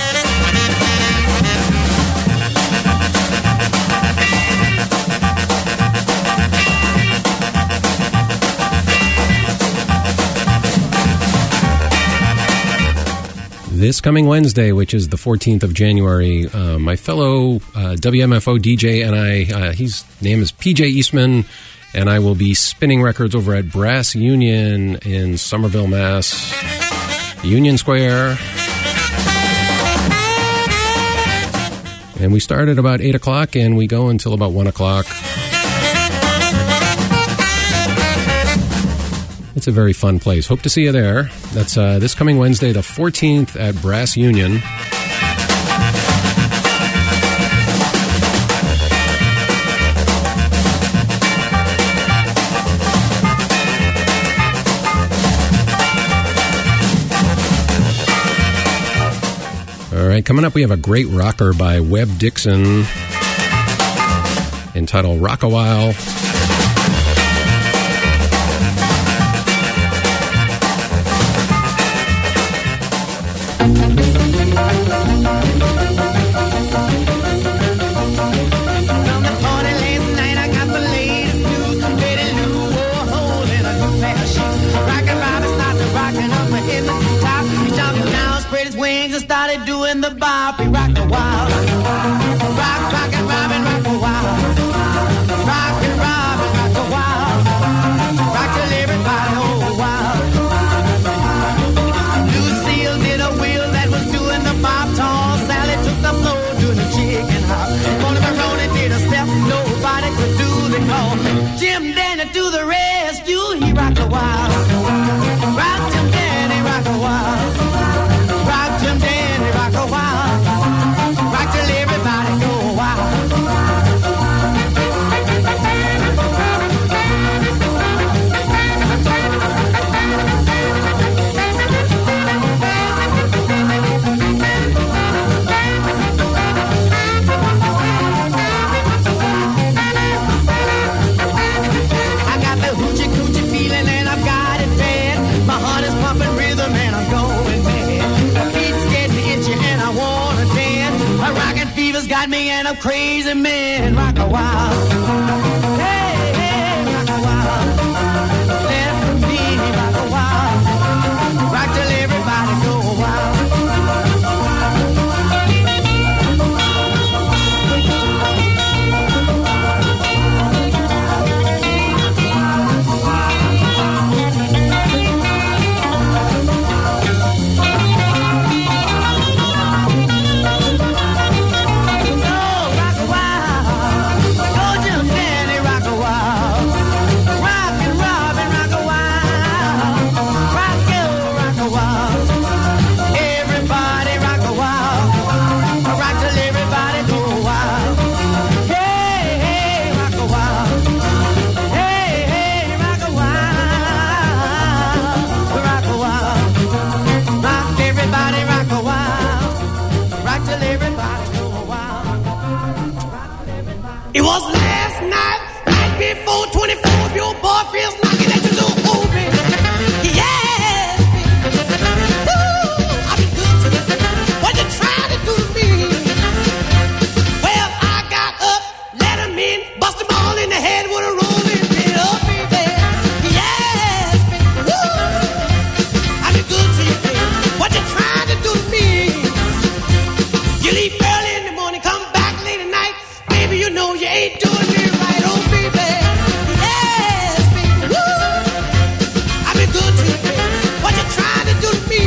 This coming Wednesday, which is the fourteenth of January, uh, my fellow uh, W M F O D J and I, uh, his name is P J Eastman, and I will be spinning records over at Brass Union in Somerville, Mass. Union Square. And we start at about eight o'clock, and we go until about one o'clock. It's a very fun place. Hope to see you there. That's uh, this coming Wednesday, the fourteenth, at Brass Union. All right, coming up, we have a great rocker by Webb Dixon entitled Rock a While. Started doing the bop, he rocked a while. Rock, rock and robin, rock a while. Rock and robin, rock a while. Rock till everybody, oh, a while. Lucille did a wheel that was doing the bop. Tall Sally took the floor doing the chicken hop. Bonnie Maroney did a step, nobody could do the call. Jim Danny do the rescue, he rocked a while. Rock Jim Danny, rock a while. Rock Jim Danny, rock a while. Rock till everybody go wild. I got the hoochie coochie feeling and I've got it bad. My heart is pumping rhythm and I'm going mad. My feet's getting itchy and I wanna dance. My rockin' fever's got me and I'm crazy man. Rock a while. Hey, hey, rock a while. Let me rock a while. Rock till everybody go wild. Oh, rock a while. 'Cause last night, night before twenty-four, your boyfriend's knocking at your door, oh baby. Yes, baby. Ooh, I've been good to you. What you trying to do to me? Well, I got up, let him in, bust him all in the head with a rolling pin, oh baby. Yes, baby. Ooh, I've been good to you, baby. What you trying to do to me? You leave early in the morning, come back late at night, baby. You know you ain't doing me right, oh baby. Yes, baby. Woo. I've been good to you, baby. What you trying to do to me?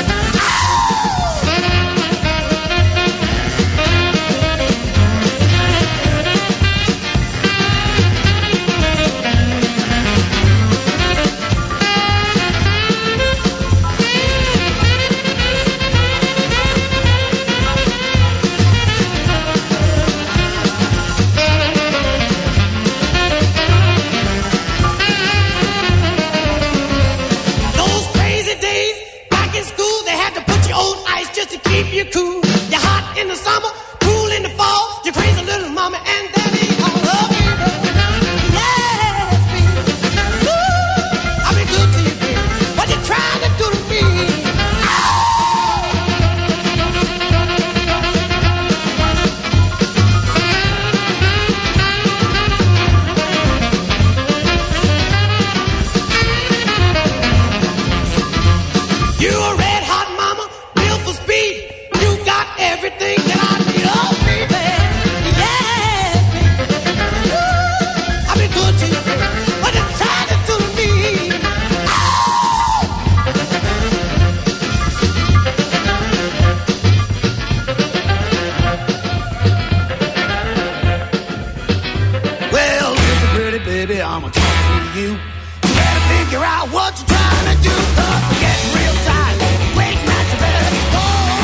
Those crazy days back in school, they had to put you on ice just to keep you cool. You're hot in the summer, cool in the fall. You crazy little mama, and that ain't all. Oh, baby. Yes, baby. Ooh, I've been good to you, baby. What you trying to do to me? You a red hot mama, built for speed. You got everything that I need, oh baby. Yes, baby. Ooh, I've been good to you, baby. What you trying to do to me? Well, listen, pretty baby, I'ma talk to you. You better figure out what you're trying to do, 'cause I'm getting real tired. Waiting at your bed. Oh,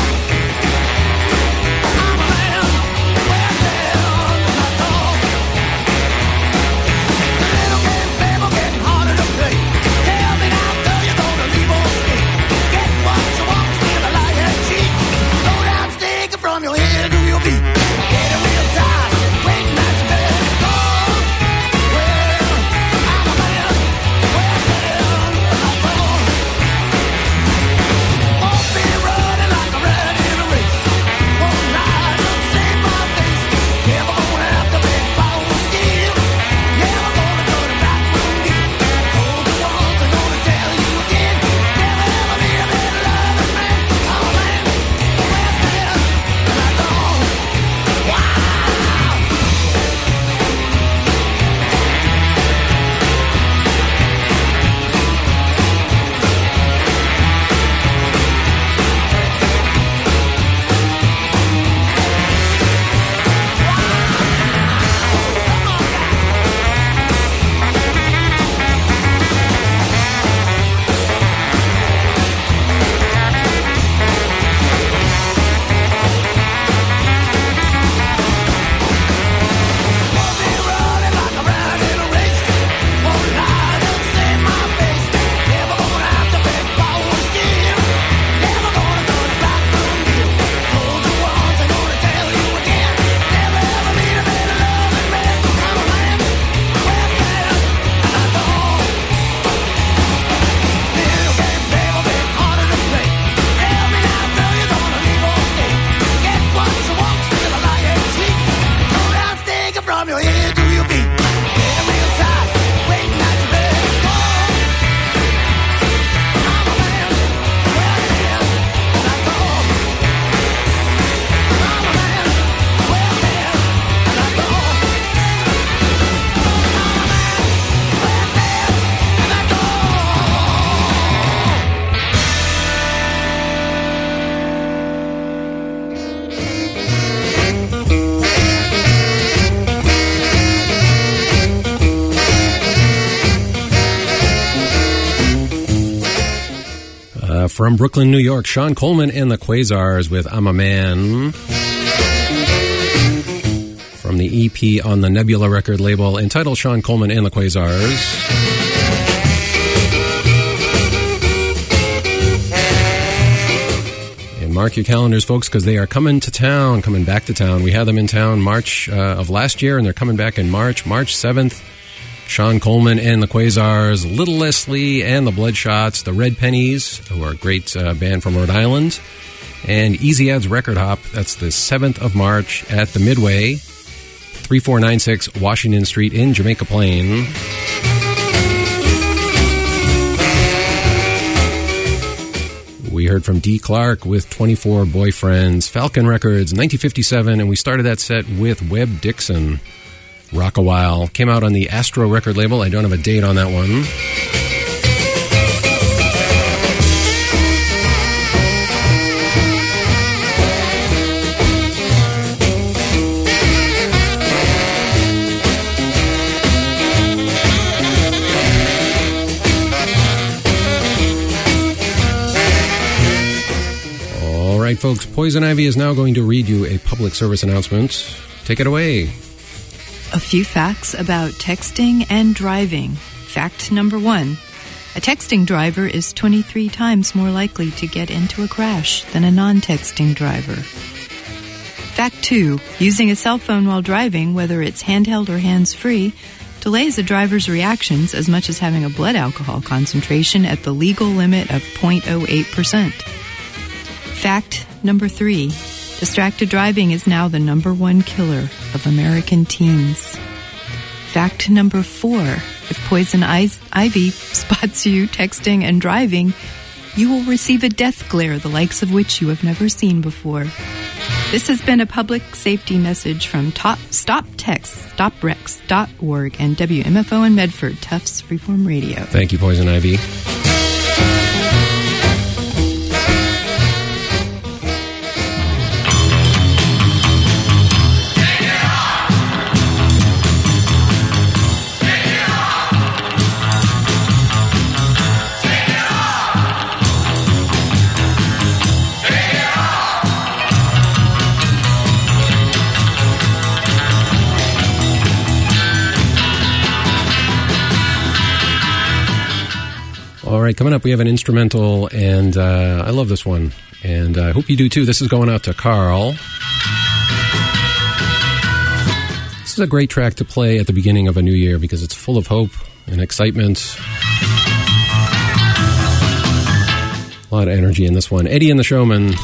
I'm a man. Well, well, not all. The little game, baby, getting harder to play. Tell me now, though, you're gonna leave or stay. Get what you want, still a lie and cheat. Low down, sticking from your head to your feet. Getting real tired. Waiting at your bed. Oh, well, I'm a man. Well, well, not all. Won't be running like a rat in a race. Won't lie, don't save my face. Never gonna have to beg for a steal. Never gonna go to back room deal. Told you once, I'm gonna tell you again. Never ever be a better loving man. I'm a man. Well, well, not all. Wow. Won't be running like a rat in a race. Won't lie, don't save my face. Never gonna have to beg for a steal. Never gonna go to back room deal. Told you once, I'm gonna tell you again. Never ever be a better loving man. I'm a man. Well, well, not all. Little game, baby, been harder to play. Tell me now, girl, you're gonna leave or stay. Get what you want, still a lie and cheat. Go down, sticking from your head to your feet. Getting real tired, waiting at your bed. Oh, I'm a man. Well, well, not all. I'm a man. Well, well, not all. I'm a man. Well, well, not Uh, from Brooklyn, New York, Sean Coleman and the Quasars with I'm a Man. From the E P on the Nebula record label entitled Sean Coleman and the Quasars. And Mark your calendars, folks, because they are coming to town, coming back to town. We had them in town March uh, of last year, and they're coming back in March, March seventh. Sean Coleman and the Quasars, Little Leslie and the Bloodshots, the Red Pennies, who are a great uh, band from Rhode Island, and Easy Ad's Record Hop. That's the seventh of March at the Midway, thirty-four ninety-six Washington Street in Jamaica Plain. We heard from Dee Clark with twenty-four Boyfriends, Falcon Records, nineteen fifty-seven, and we started that set with Webb Dixon, Rock a While. Came out on the Astro record label. I don't have a date on that one. All right, folks, Poison Ivy is now going to read you a public service announcement. Take it away. A few facts about texting and driving. Fact number one. A texting driver is twenty-three times more likely to get into a crash than a non-texting driver. Fact two. Using a cell phone while driving, whether it's handheld or hands-free, delays a driver's reactions as much as having a blood alcohol concentration at the legal limit of zero point zero eight percent. Fact number three. Distracted driving is now the number one killer of American teens. Fact number four. If Poison Ivy spots you texting and driving, you will receive a death glare the likes of which you have never seen before. This has been a public safety message from Top, Stop Text, Stop Rex dot org and W M F O in Medford, Tufts Freeform Radio. Thank you, Poison Ivy. All right, coming up, we have an instrumental, and uh, I love this one, and I hope you do too. This is going out to Carl. This is a great track to play at the beginning of a new year because it's full of hope and excitement. A lot of energy in this one. Eddie and the Showman.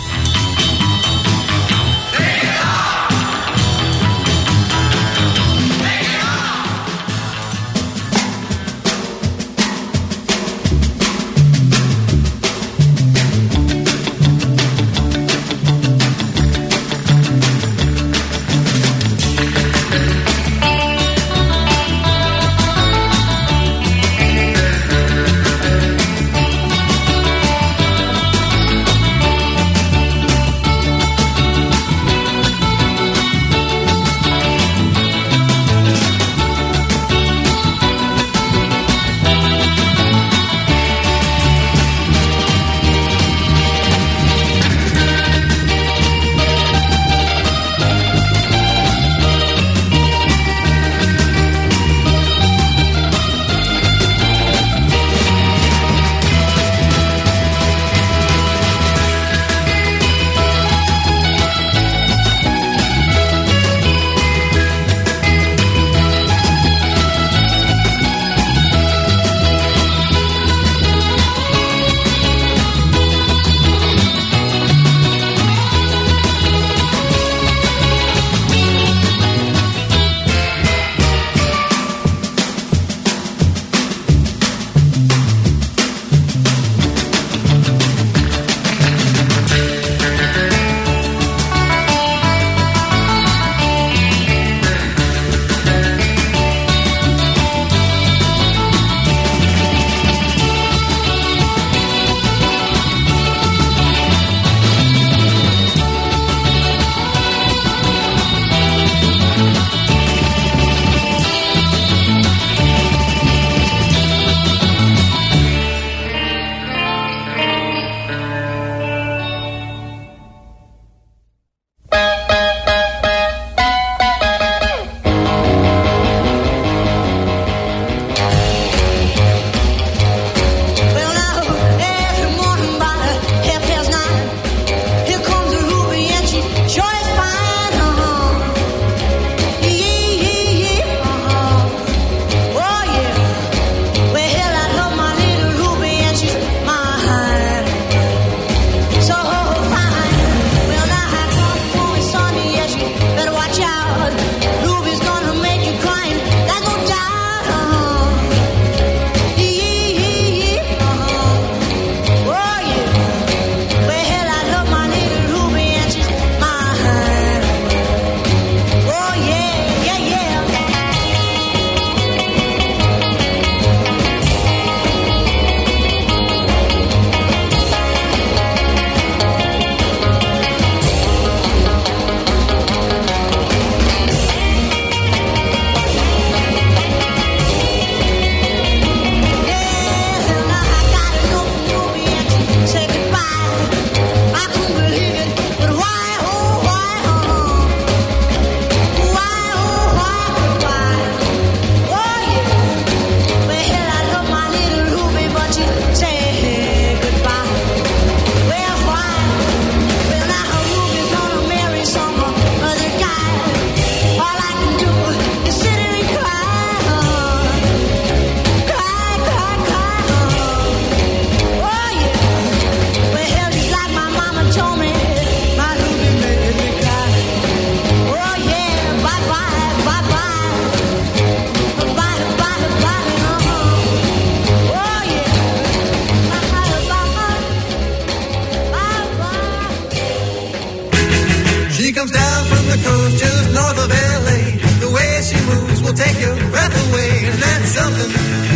take your breath away, and that's something.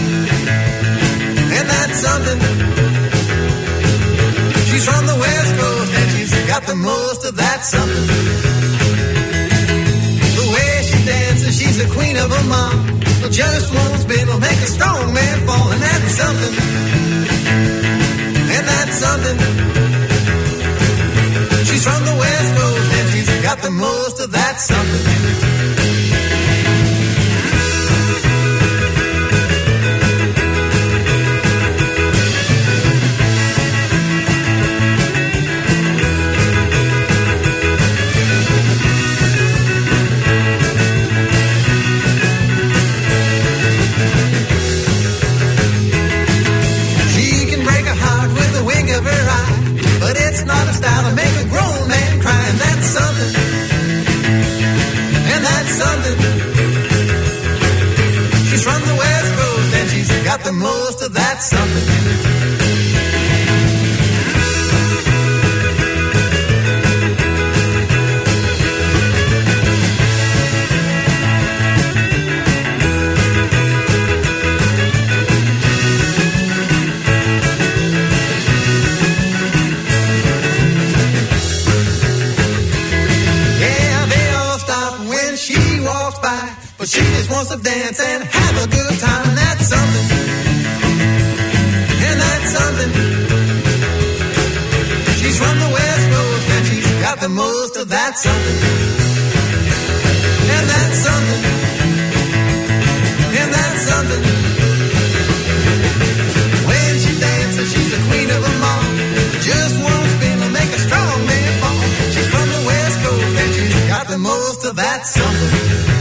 And that's something. She's from the West Coast, and she's got the most of that something. The way she dances, she's the queen of them all. Just one spin will make a strong man fall, and that's something. And that's something. She's from the West Coast, and she's got the most of that something. But it's not a style to make a grown man cry, and that's something. And that's something. She's from the West Coast, and she's got the most of that something. But she just wants to dance and have a good time, and that's something. And that's something. She's from the West Coast, and she's got the most of that something. And that's something. And that's something. When she dances, she's the queen of them all. Just one spin will make a strong man fall. She's from the West Coast, and she's got the most of that something.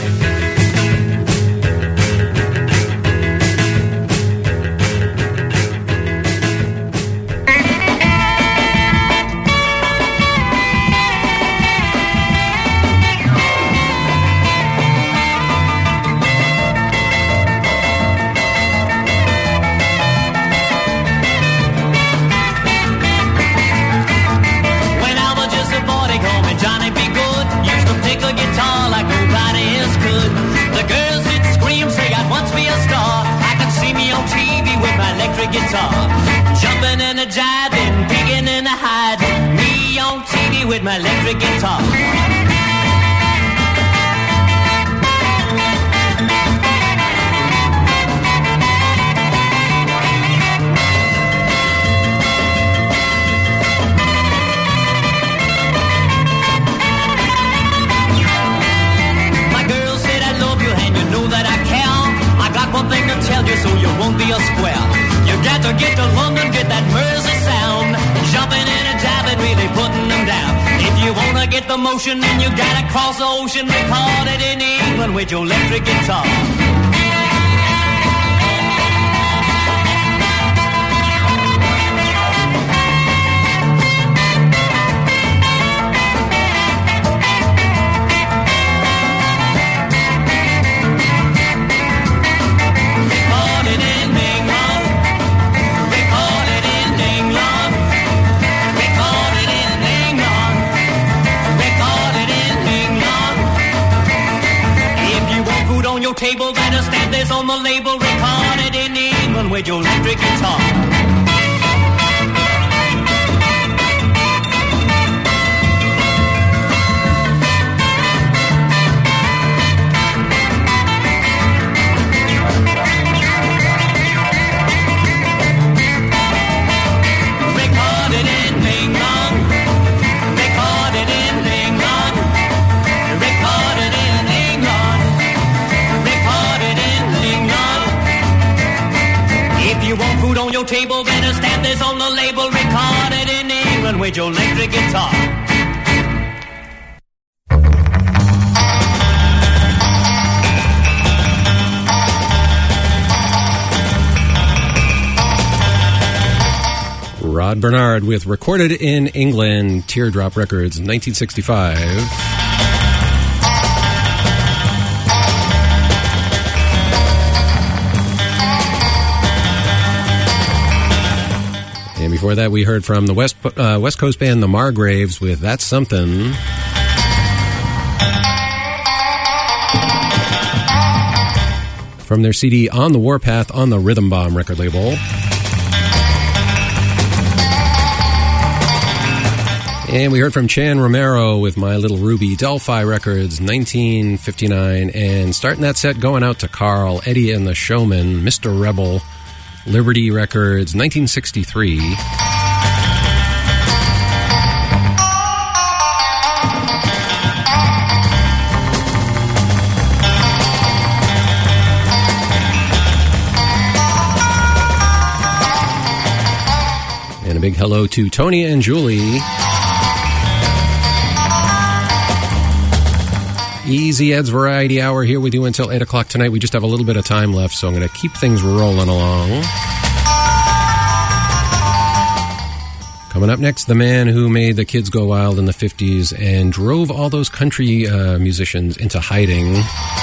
Guitar, jumping and a jiving, peeking and a hiding, me on T V with my electric guitar. My girl said I love you and you know that I care. I got one thing to tell you so you won't be a square. You got to get to London, get that Mersey sound. Jumping and a jiving, really putting them down. If you want to get the motion, then you got to cross the ocean. Record it in England with your electric guitar. Table, better stamp this on the label, recorded in England with your electric guitar. Recorded in England, recorded in England, recorded in England. If you want food on your table, better stamp this on the label, recorded in England with your electric guitar. Rod Bernard with Recorded in England, Teardrop Records, nineteen sixty-five. And before that, we heard from the West uh, West Coast band, the Margraves, with That's Something. from their C D On the Warpath on the Rhythm Bomb record label. And we heard from Chan Romero with My Little Ruby, Delphi Records, nineteen fifty-nine. And starting that set, going out to Carl, Eddie and the Showman, Mister Rebel, Liberty Records, nineteen sixty-three. And a big hello to Tony and Julie. Easy Ed's Variety Hour here with you until eight o'clock tonight. We just have a little bit of time left, so I'm going to keep things rolling along. Coming up next, the man who made the kids go wild in the fifties and drove all those country uh, musicians into hiding.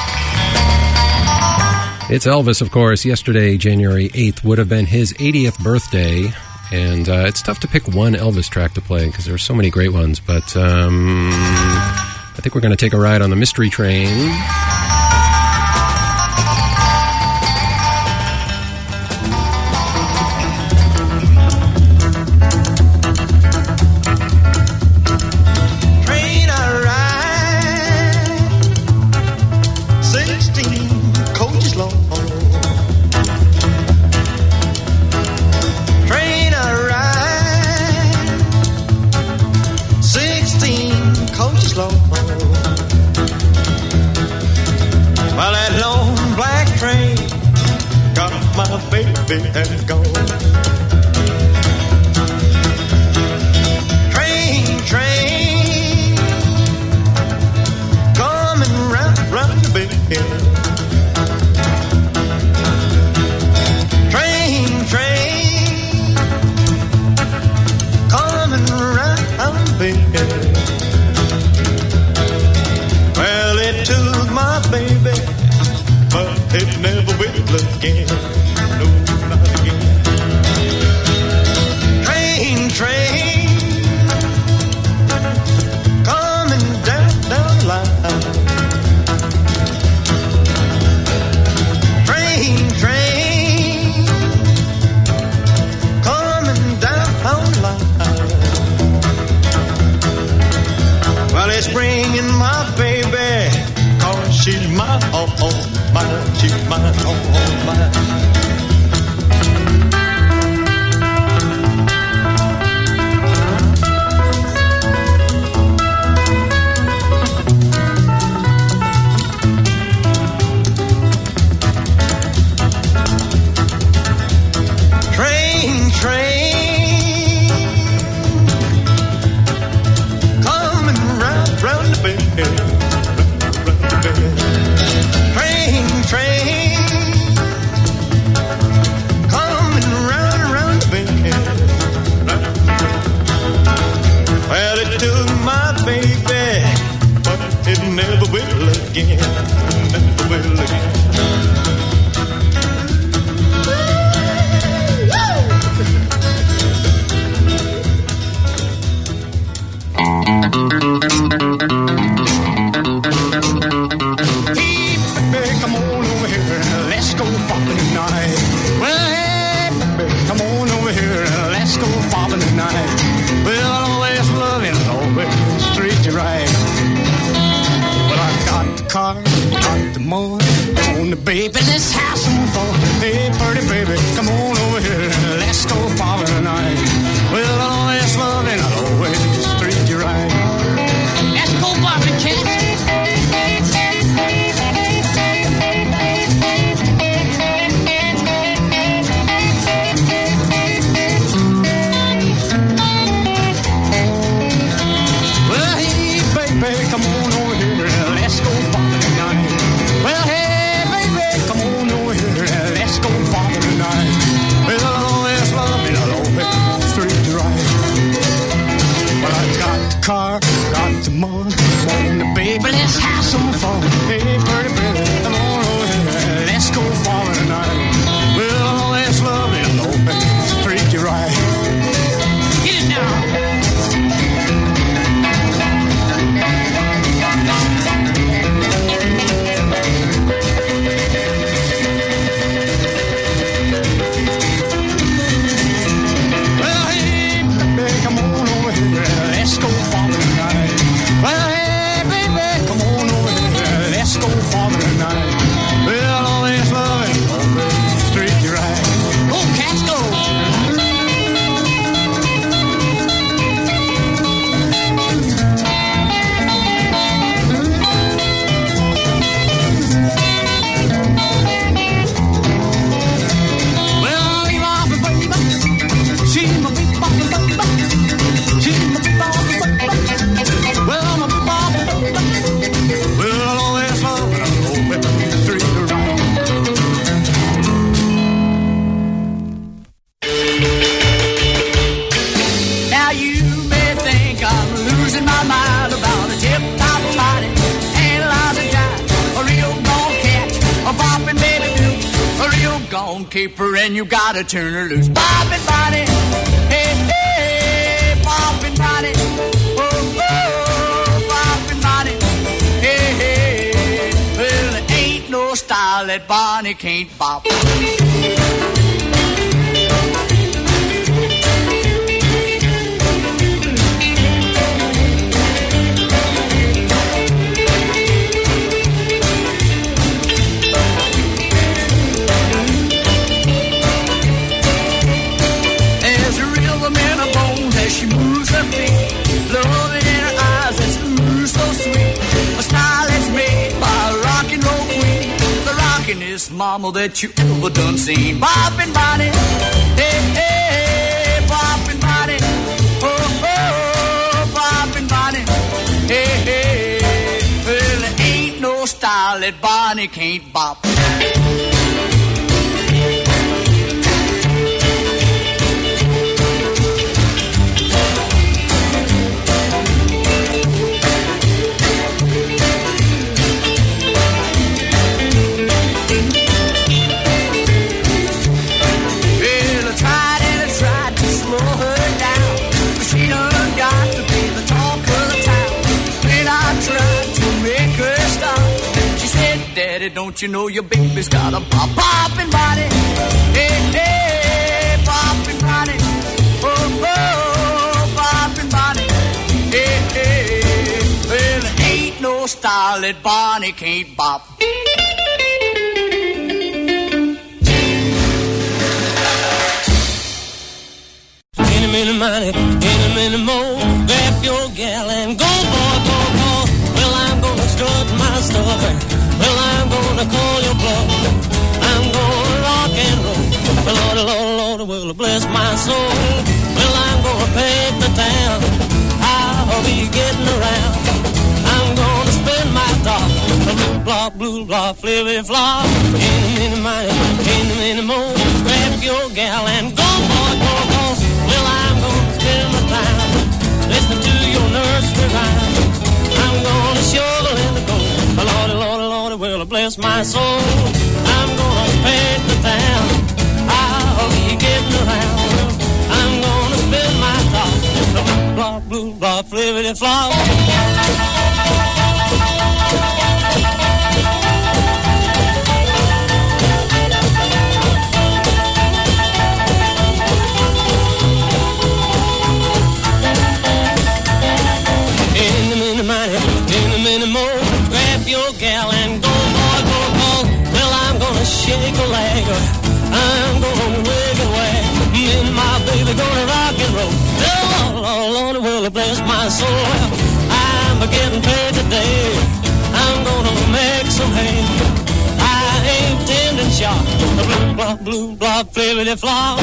It's Elvis, of course. Yesterday, January eighth, would have been his eightieth birthday. And uh, it's tough to pick one Elvis track to play because there are so many great ones. But um, I think we're going to take a ride on the Mystery Train. baby and gone. Train, train, coming round, round the bend. Train, train, coming round the bend. Well, it took my baby, but it never will again. No, not again. Train, train, coming down, down the line. Train, train, coming down the line. Well, it's bringing my baby, 'cause she's my all, all mine. She's my all, all mine. Well, hey, baby, come on over here. Let's go bobbing tonight. Well, always loving don't caper and you gotta turn her loose. Boppin' Bonnie, hey, hey, boppin' Bonnie, oh, oh, boppin' Bonnie, hey, hey. Well, there ain't no style that Bonnie can't bop. She moves her feet, love it in her eyes, that's ooh so sweet. A style that's made by a rock and roll queen, the rockin'est mama that you ever done seen. Boppin' Bonnie, hey, hey, boppin' Bonnie, oh, oh, boppin' Bonnie, hey, hey. Well, there ain't no style that Bonnie can't bop. Daddy, don't you know your baby's got a pop poppin' body? Hey, hey, poppin' body. Oh, oh, poppin' body. Hey, hey. Well, there ain't no style that Bonnie can't bop. Any minute money, any minute more. Grab your gal and go, boy, go, go. Well, I'm gonna strut my stuff. Well, I'm gonna call your bluff. I'm gonna rock and roll. Well, Lord, Lord, Lord, will bless my soul. Well, I'm gonna paint the town. I'll be getting around. I'm gonna spend my dough. Blue blah, blue blah, flippy flop. Any minute money, any minute more. Grab your gal and go, boy, go, go. Well, I'm gonna spend my time. Listen to your nursery rhyme. I'm gonna shovel in the gold. Lord, Lord, Lord, will bless my soul. I'm gonna paint the town. I'll be getting around. I'm gonna spend my top. Blah, blue, blah, flippity flop. In the minute, money, in the minute more. Grab your gal and go, boy, go, go. Well, I'm gonna shake a leg. I'm gonna wiggle away. Me and my baby gonna rock and roll. Oh, Lord, Lord, will bless my soul. I'm getting paid today. I'm gonna make some hay. I ain't tending shop. Blue, blah, blue, blah, flippity flop.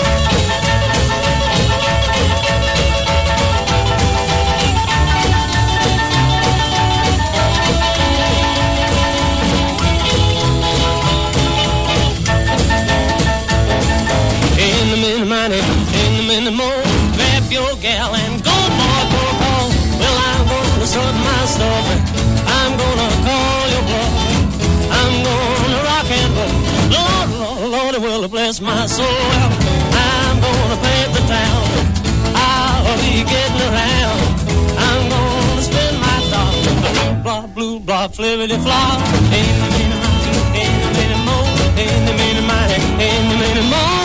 Money, in the minute more, grab your gal and go, boy, go, go. Well, I'm gonna sort my stuff. I'm gonna call your bluff. I'm gonna rock and roll. Lord, Lord, Lord, it will bless my soul. I'm gonna paint the town. I'll be getting around. I'm gonna spend my thoughts. Blah, blue, blah, flippity flop. In the minute, in the minute more, in the minute, money, in the minute more.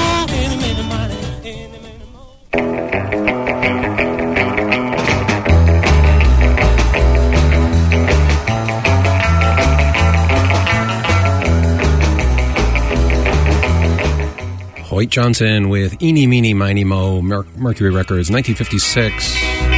Hoyt Johnson with Eeny, Meeny, Miny, Mo, Mer- Mercury Records, nineteen fifty-six.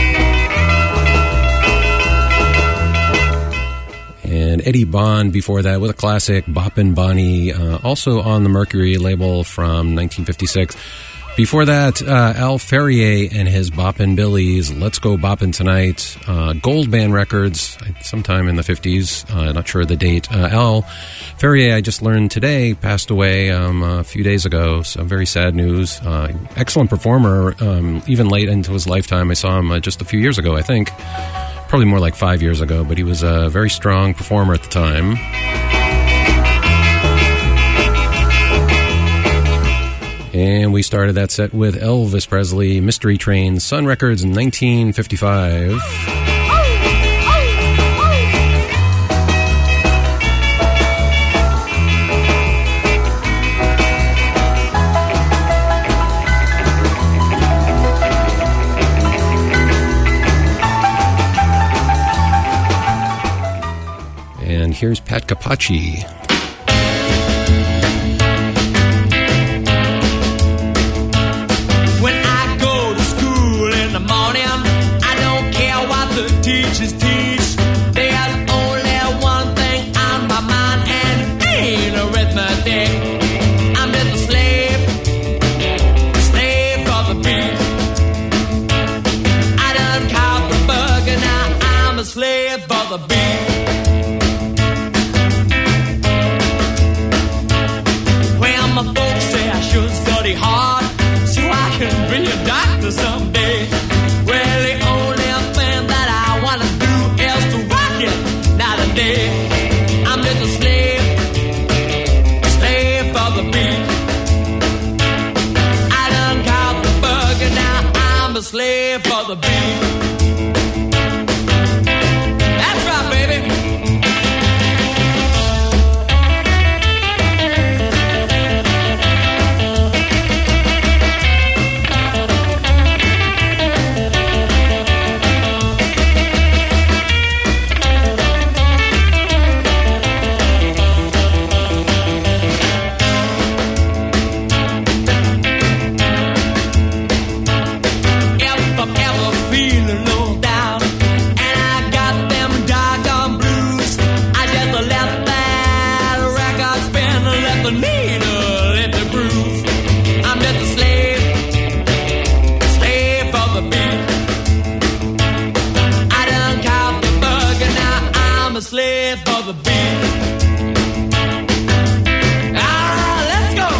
And Eddie Bond before that with a classic, Boppin' Bonnie, uh, also on the Mercury label from nineteen fifty-six. Before that, uh, Al Ferrier and his Boppin' Billies, Let's Go Boppin' Tonight, uh, Gold Band Records, sometime in the fifties, uh, not sure the date. Uh, Al Ferrier, I just learned today, passed away um, a few days ago, so very sad news. Uh, excellent performer, um, even late into his lifetime. I saw him uh, just a few years ago, I think, probably more like five years ago, but he was a very strong performer at the time. And we started that set with Elvis Presley, Mystery Train, Sun Records, nineteen fifty-five. And here's Pat Capacci. When I go to school in the morning, I don't care what the teachers teach. There's only one thing on my mind, and it ain't arithmetic. I'm just a slave, slave for the beat. I done caught the bug, and now I'm a slave for the beat. My folks say I should study hard so I can be a doctor someday. Well, the only thing that I want to do is to rock it night and day. I'm just a slave, slave for the beat. I done caught the bug and now I'm a slave for the beat. That's right, baby. Slave for the beat. Ah, let's go.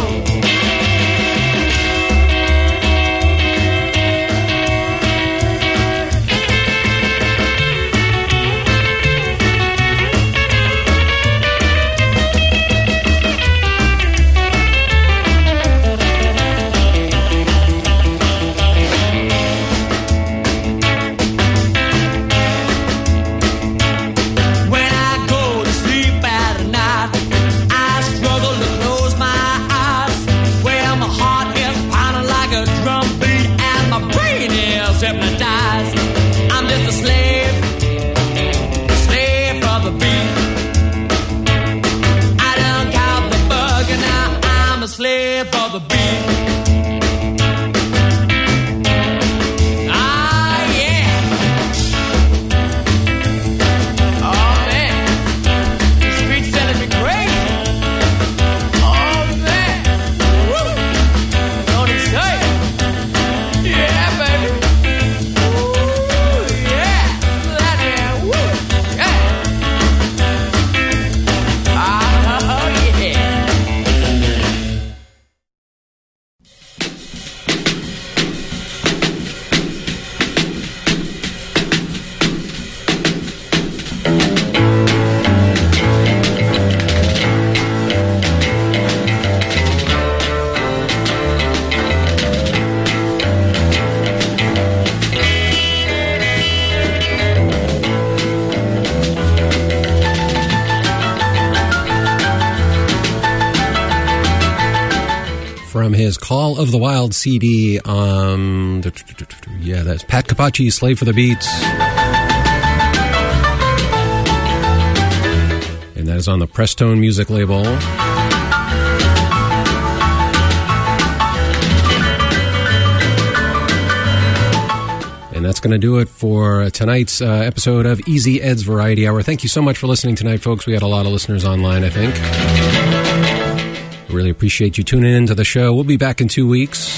Hypnotized. I'm just a slave, slave for the beat. I done caught the bug and now I'm a slave for the beat. Ah, yeah. Oh, man. This beat's telling me crazy. Oh, man. Woo. Don't he say it? Yeah, baby. From his Call of the Wild C D, um, yeah, that's Pat Capacci, Slave for the Beats. And that is on the Prestone Music label. And that's going to do it for tonight's uh, episode of Easy Ed's Variety Hour. Thank you so much for listening tonight, folks. We had a lot of listeners online, I think. Really appreciate you tuning in to the show. We'll be back in two weeks.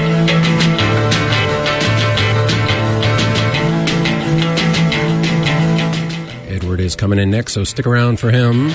Edward is coming in next, so stick around for him.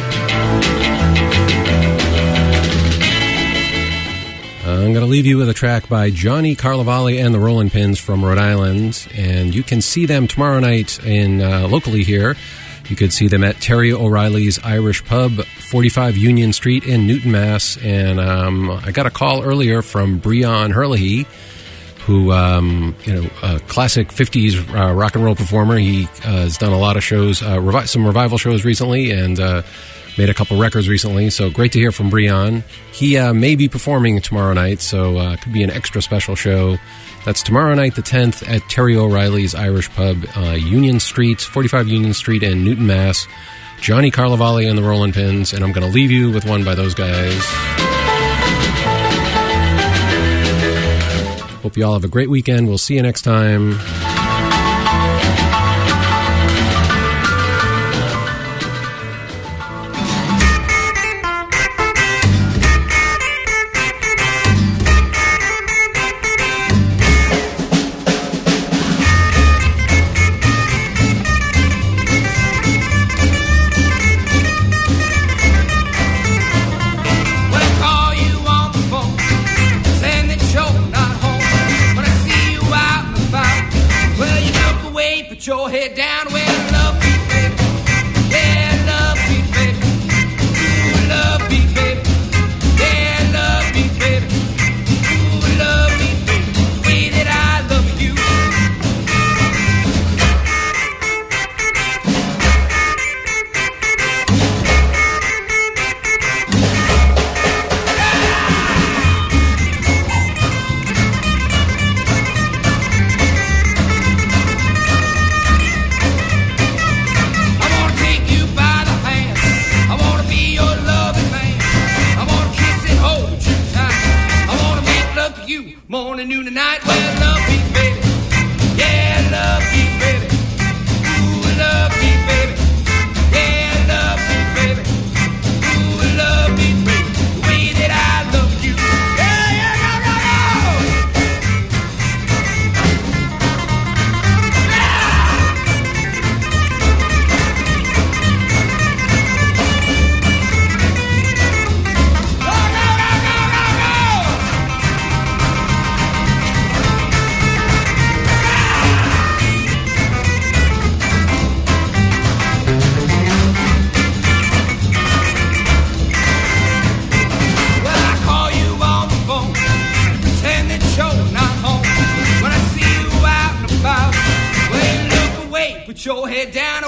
I'm going to leave you with a track by Johnny Carlovali and the Rollin' Pins from Rhode Island, and you can see them tomorrow night in uh, locally here You could see them at Terry O'Reilly's Irish Pub, forty-five Union Street in Newton, Mass. And um, I got a call earlier from Breon Herlihy, who, um, you know, a classic fifties uh, rock and roll performer. He uh, has done a lot of shows, uh, revi- some revival shows recently, and uh, made a couple records recently. So great to hear from Breon. He uh, may be performing tomorrow night, so uh, could be an extra special show. That's tomorrow night, the tenth, at Terry O'Reilly's Irish Pub, uh, Union Street, forty-five Union Street in Newton, Mass. Johnny Carlovale and the Rollin' Pins, and I'm going to leave you with one by those guys. Hope you all have a great weekend. We'll see you next time. Put your head down where love be, baby. Yeah, love be, baby. Ooh, love be, baby. Yeah, love be, baby. Ooh, love be, baby. The way that I love you. Morning, noon, and night, well, love me, baby. Yeah, love me, baby. Ooh, love me, baby. Yeah, love me, baby. Ooh, love me, baby. The way that I love you. Yeah, yeah, go, go, put your head down